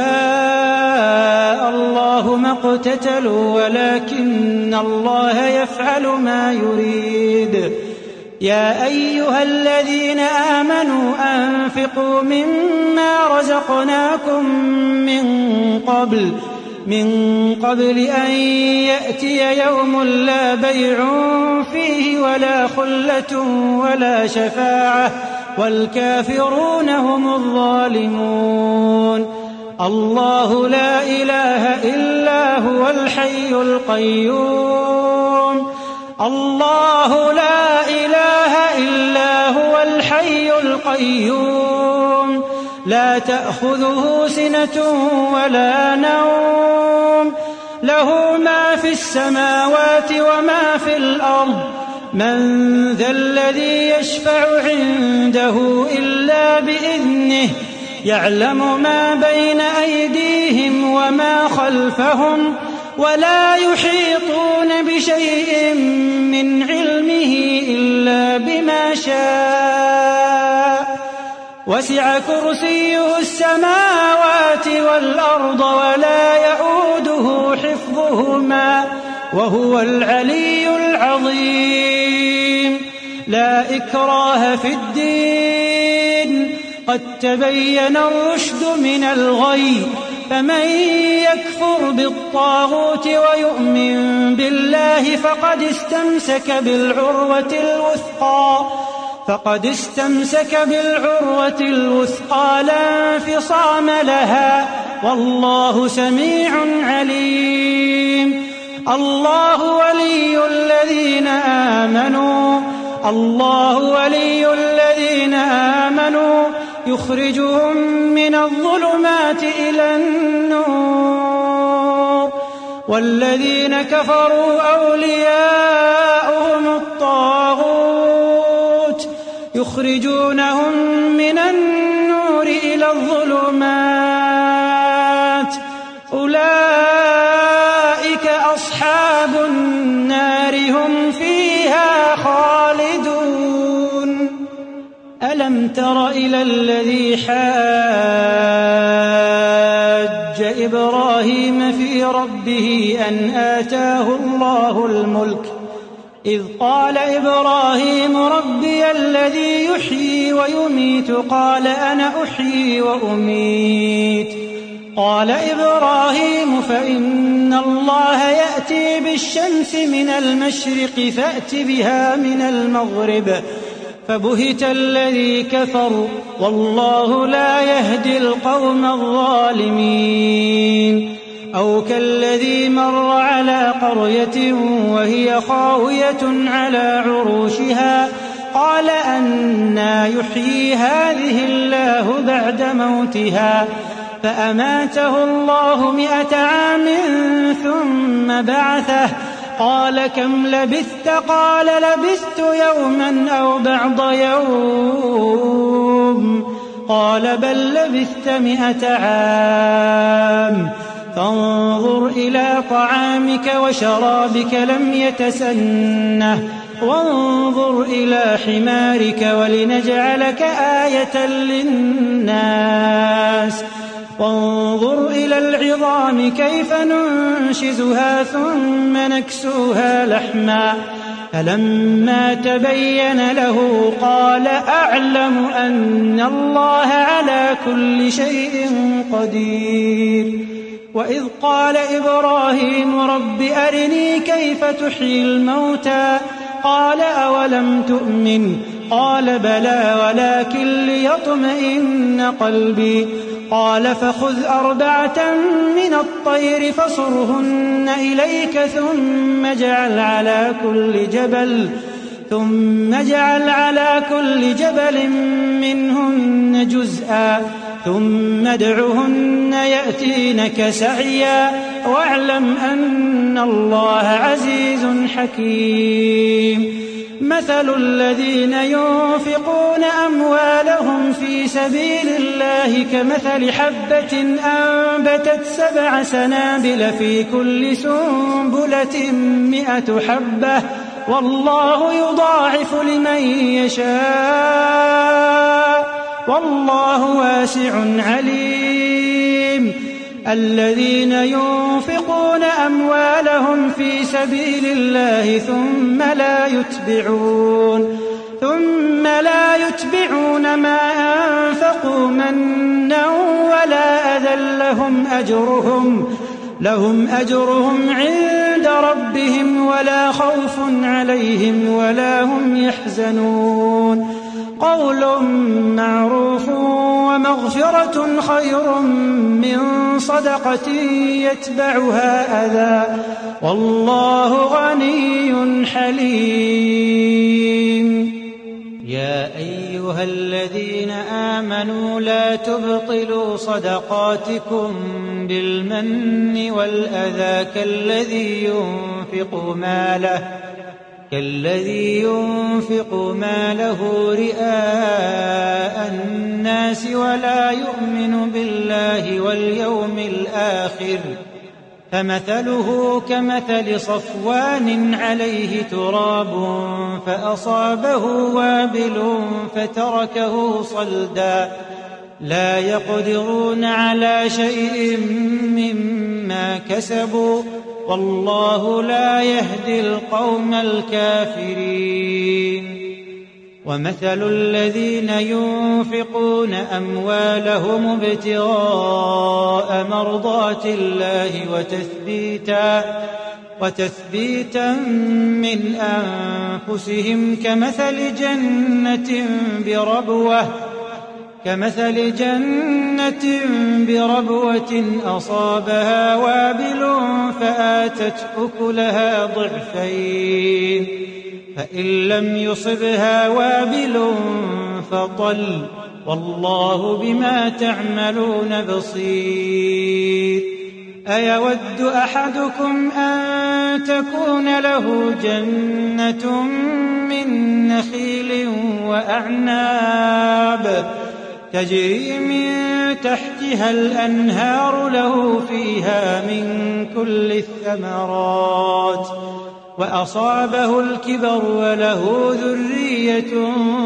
B: شاء الله ما اقتتلوا ولكن الله يفعل ما يريد. يا أيها الذين آمنوا أنفقوا مما رزقناكم من قبل من قبل أن يأتي يوم لا بيع فيه ولا خلة ولا شفاعة والكافرون هم الظالمون. الله لا إله إلا هو الحي القيوم الله لا إله إلا هو الحي القيوم لا تأخذه سنة ولا نوم له ما في السماوات وما في الأرض من ذا الذي يشفع عنده إلا بإذنه يعلم ما بين أيديهم وما خلفهم ولا يحيطون بشيء من علمه إلا بما شاء وسع كرسيه السماوات والأرض ولا يؤوده حفظهما وهو العلي العظيم. لا إكراه في الدين قد تبين الرشد من الغي فمن يكفر بالطاغوت ويؤمن بالله فقد استمسك بالعروة الوثقى فقد استمسك بالعروة الوثقى لا انفصام لها والله سميع عليم. الله ولي الذين آمنوا الله ولي الذين آمنوا يخرجهم من الظلمات إلى النور والذين كفروا أولياؤهم الطاغوت يخرجونهم من النور إلى الظلمات أولئك أصحاب النار هم فيها خالدون. ألم تر إلى الذي حاج إبراهيم في ربه أن آتاه الله الملك إذ قال إبراهيم ربي الذي يحيي ويميت قال أنا أحيي وأميت قال إبراهيم فإن الله يأتي بالشمس من المشرق فأت بها من المغرب فبهت الذي كفر والله لا يهدي القوم الظالمين. أو كالذي مر على قرية وهي خاوية على عروشها قال أنى يحيي هذه الله بعد موتها فأماته الله مئة عام ثم بعثه قال كم لبثت قال لبثت يوما أو بعض يوم قال بل لبثت مئة عام فانظر إلى طعامك وشرابك لم يتسنه وانظر إلى حمارك ولنجعلك آية للناس وانظر إلى العظام كيف ننشزها ثم نكسوها لحما فلما تبين له قال أعلم أن الله على كل شيء قدير. وإذ قال إبراهيم رب أرني كيف تحيي الموتى قال أولم تؤمن قال بلى ولكن ليطمئن قلبي قال فخذ أربعة من الطير فصرهن إليك ثم اجعل على كل جبل ثم اجعل على كل جبل منهن جزءا ثم ادعهن يأتينك سعيا واعلم أن الله عزيز حكيم. مثل الذين ينفقون أموالهم في سبيل الله كمثل حبة أنبتت سبع سنابل في كل سنبلة مئة حبة والله يضاعف لمن يشاء والله واسع عليم. الذين ينفقون أموالهم في سبيل الله ثم لا يتبعون ثم لا يتبعون ما أنفقوا منا ولا أذى لهم أجرهم لهم أجرهم عند ربهم ولا خوف عليهم ولا هم يحزنون. قول معروف ومغفرة خير من صدقة يتبعها أذى والله غني حليم. يا أيها الذين آمنوا لا تبطلوا صدقاتكم بالمن والأذى كالذي ينفق ماله كالذي ينفق ماله رئاء الناس ولا يؤمن بالله واليوم الآخر فمثله كمثل صفوان عليه تراب فأصابه وابل فتركه صلدا لا يقدرون على شيء مما كسبوا والله لا يهدي القوم الكافرين. ومثل الذين ينفقون أموالهم ابتغاء مرضات الله وتثبيتا وتثبيتا من أنفسهم كمثل جنة بربوة كمثل جنة بربوة أصابها وابل فآتت أكلها ضعفين فإن لم يصبها وابل فطل والله بما تعملون بصير. أيود أحدكم أن تكون له جنة من نخيل وأعناب تجري من تحتها الأنهار له فيها من كل الثمرات وأصابه الكبر وله ذرية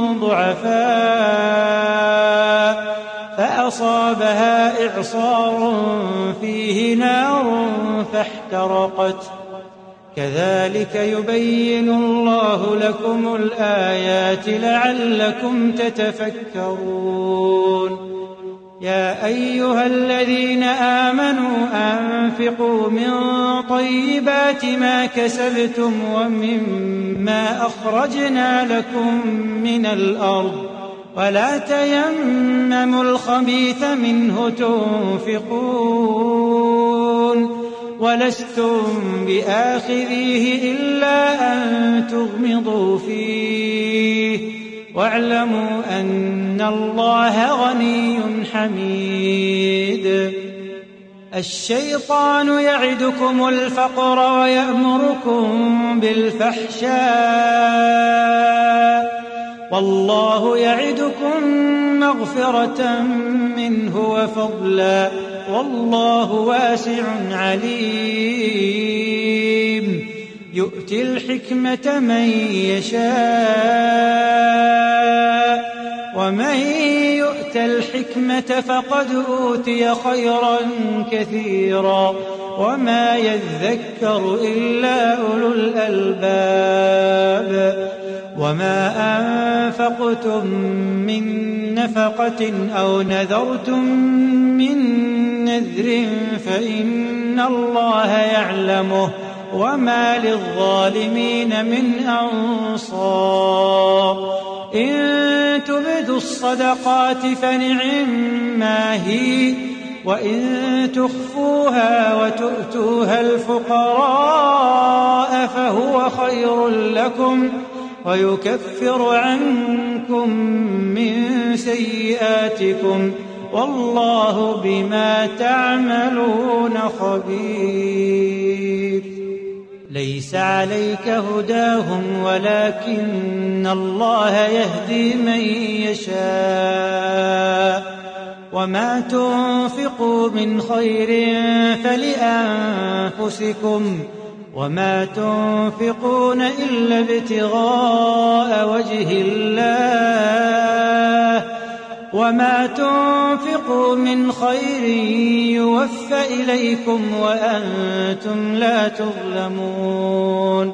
B: ضعفاء فأصابها إعصار فيه نار فاحترقت كذلك يبين الله لكم الآيات لعلكم تتفكرون. يا أيها الذين آمنوا أنفقوا من طيبات ما كسبتم ومما أخرجنا لكم من الأرض ولا تيمموا الخبيث منه تنفقون ولستم بآخذيه إلا أن تغمضوا فيه واعلموا أن الله غني حميد. الشيطان يعدكم الفقر ويأمركم بالفحشاء والله يعدكم مغفرة منه وفضلا والله واسع عليم. يؤتي الحكمة من يشاء ومن يؤت الحكمة فقد أوتي خيرا كثيرا وما يذكر إلا أولو الألباب. وما أنفقتم من نفقة أو نذرتم من نذر فإن الله يعلمه وما للظالمين من أنصار. إن تبدوا الصدقات فنعما هي وإن تخفوها وتؤتوها الفقراء فهو خير لكم ويكفر عنكم من سيئاتكم والله بما تعملون خبير. ليس عليك هداهم ولكن الله يهدي من يشاء وما تنفقوا من خير فلأنفسكم وما تنفقون إلا ابتغاء وجه الله وما تنفقوا من خير يوفى إليكم وأنتم لا تظلمون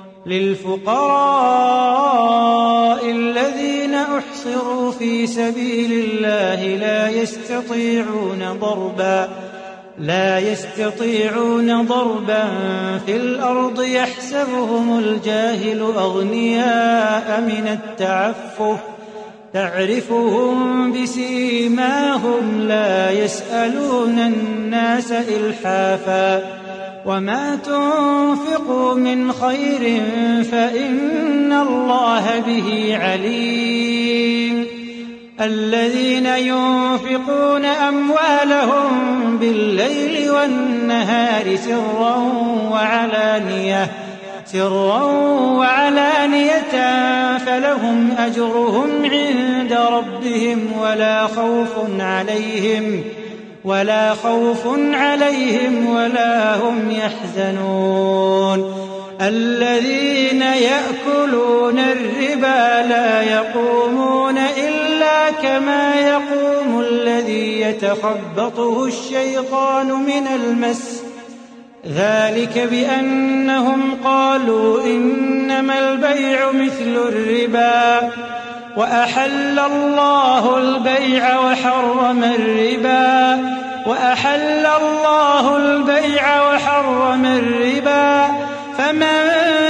B: للفقراء الذين أحصروا في سبيل الله لا يستطيعون ضربا لا يستطيعون ضربا في الأرض يحسبهم الجاهل أغنياء من التعفف تعرفهم بسيماهم لا يسألون الناس إلحافا وما تنفقوا من خير فإن الله به عليم الذين ينفقون أموالهم بالليل والنهار سرا وعلانية سرا وعلانية فلهم أجرهم عند ربهم ولا خوف عليهم ولا خوف عليهم ولا هم يحزنون الذين يأكلون الربا لا يقومون إلا كما يقوم الذي يتخبطه الشيطان من المس ذلك بأنهم قالوا إنما البيع مثل الربا وأحل الله البيع وحرم الربا وأحل الله البيع وحرم الربا فمن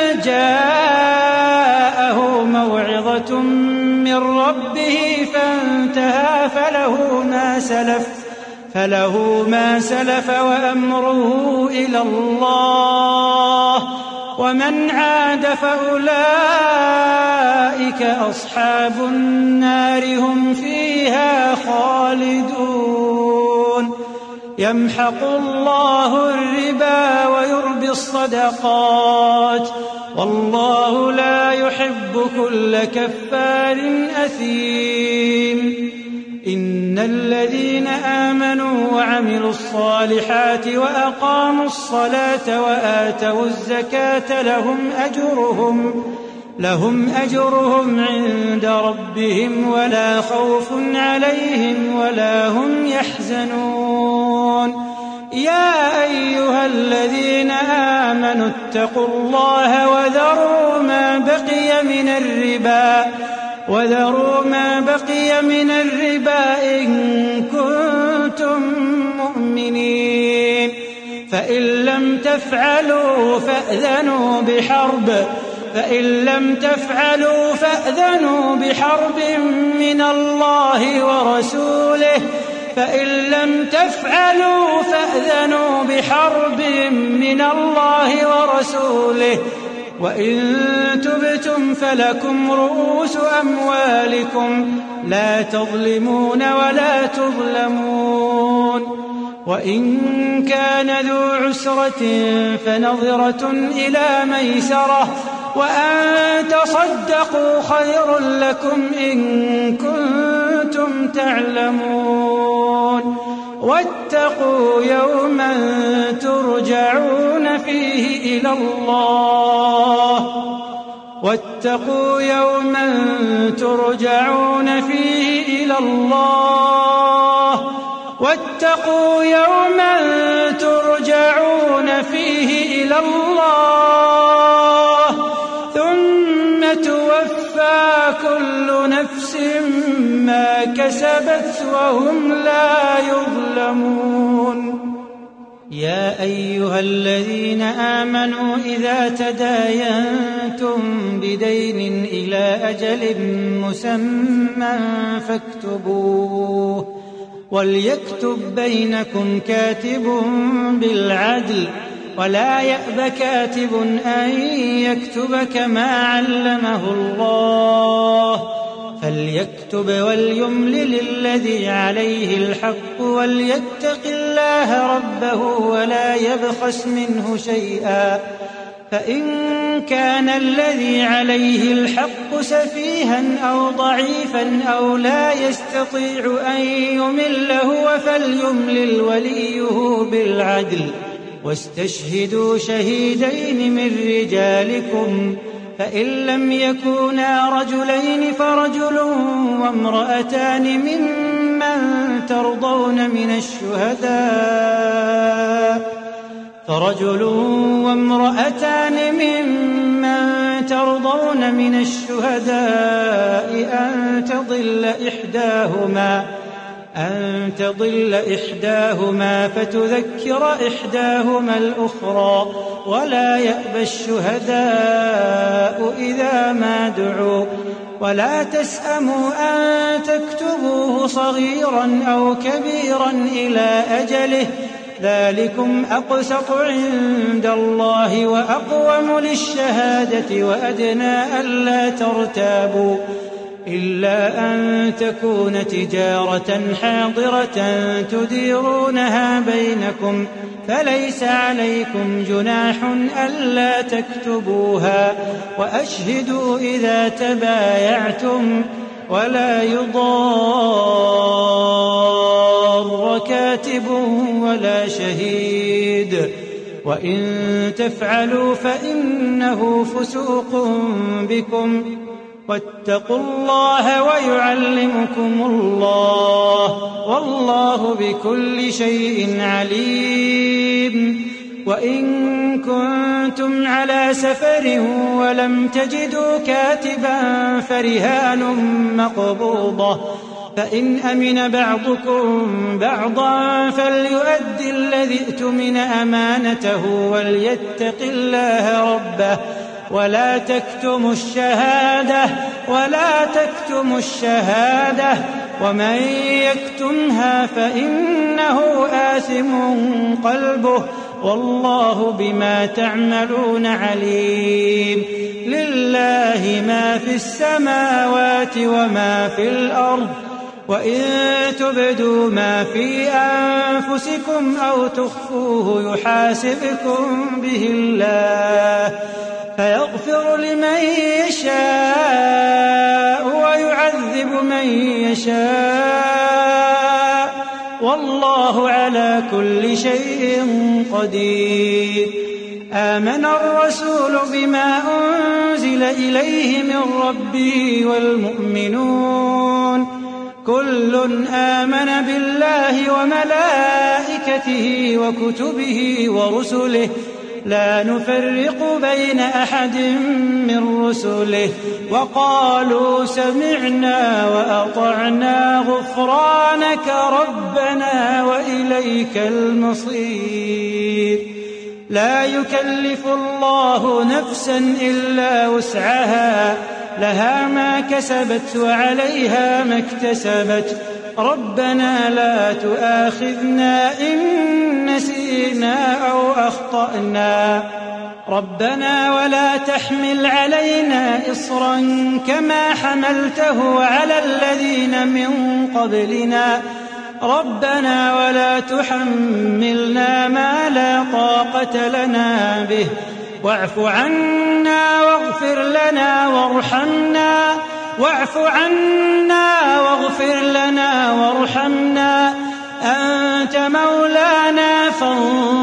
B: جاءه موعظة من ربه فانتهى فله ما سلف فله ما سلف وأمره إلى الله ومن عاد فأولئك أصحاب النار هم فيها خالدون يمحق الله الربا ويربي الصدقات والله لا يحب كل كفار أثيم إن الذين آمنوا وعملوا الصالحات وأقاموا الصلاة وآتوا الزكاة لهم أجرهم لهم أجرهم عند ربهم ولا خوف عليهم ولا هم يحزنون يا أيها الذين آمنوا اتقوا الله وذروا ما بقي من الربا وذروا ما بقي من الربا إن كنتم مؤمنين فإن لم تفعلوا فأذنوا بحرب فإن لم تفعلوا فأذنوا بحرب من الله ورسوله فإن لم تفعلوا فأذنوا بحرب من الله ورسوله وإن تبتم فلكم رؤوس أموالكم لا تظلمون ولا تظلمون وإن كان ذو عسرة فنظرة إلى ميسرة وأن تصدقوا خير لكم إن كنتم تعلمون واتقوا يوما ترجعون فيه إلى الله واتقوا يوما ترجعون فيه إلى الله واتقوا يوما ترجعون فيه إلى الله ثم توفى كل نفس ما كسبت وهم لا يظلمون يا أيها الذين آمنوا إذا تداينتم بدين إلى أجل مسمى فاكتبوه وليكتب بينكم كاتب بالعدل ولا يأب كاتب أن يكتب كما علمه الله فليكتب وليملل الذي عليه الحق وليتق الله ربه ولا يبخس منه شيئا فإن كان الذي عليه الحق سفيها أو ضعيفا أو لا يستطيع أن يمل هو فليملل وليه بالعدل واستشهدوا شهيدين من رجالكم فإن لم يكونا رجلين فرجل وامرأتان ممن ترضون من الشهداء فرجل وامرأتان ممن ترضون من الشهداء أن تضل إحداهما أن تضل إحداهما فتذكر إحداهما الأخرى ولا يأبى الشهداء إذا ما دعوا ولا تسأموا أن تكتبوه صغيرا أو كبيرا إلى أجله ذلكم أقسط عند الله وأقوم للشهادة وأدنى ألا ترتابوا إلا أن تكون تجارة حاضرة تديرونها بينكم فليس عليكم جناح ألا تكتبوها وأشهدوا إذا تبايعتم ولا يضار كاتب ولا شهيد وإن تفعلوا فإنه فسوق بكم واتقوا الله ويعلمكم الله والله بكل شيء عليم وإن كنتم على سفر ولم تجدوا كاتبا فرهان مقبوضة فإن أمن بعضكم بعضا فليؤدي الذي ائتمن أمانته وليتق الله ربه ولا تكتموا الشهادة ولا تكتموا الشهادة ومن يكتمها فإنه آثم قلبه والله بما تعملون عليم لله ما في السماوات وما في الأرض وإن تبدوا ما في أنفسكم أو تخفوه يحاسبكم به الله فيغفر لمن يشاء ويعذب من يشاء والله على كل شيء قدير آمن الرسول بما أنزل إليه من ربه والمؤمنون كل آمن بالله وملائكته وكتبه ورسله لا نفرق بين أحد من رسله وقالوا سمعنا وأطعنا غفرانك ربنا وإليك المصير لا يكلف الله نفسا إلا وسعها لها ما كسبت وعليها ما اكتسبت ربنا لا تؤاخذنا إن نسينا أو أخطأنا ربنا ولا تحمل علينا إصرا كما حملته على الذين من قبلنا ربنا ولا تحملنا ما لا طاقة لنا به واعف عنا واغفر لنا وارحمنا واعف عنا واغفر لنا وارحمنا أنت مولانا فانصرنا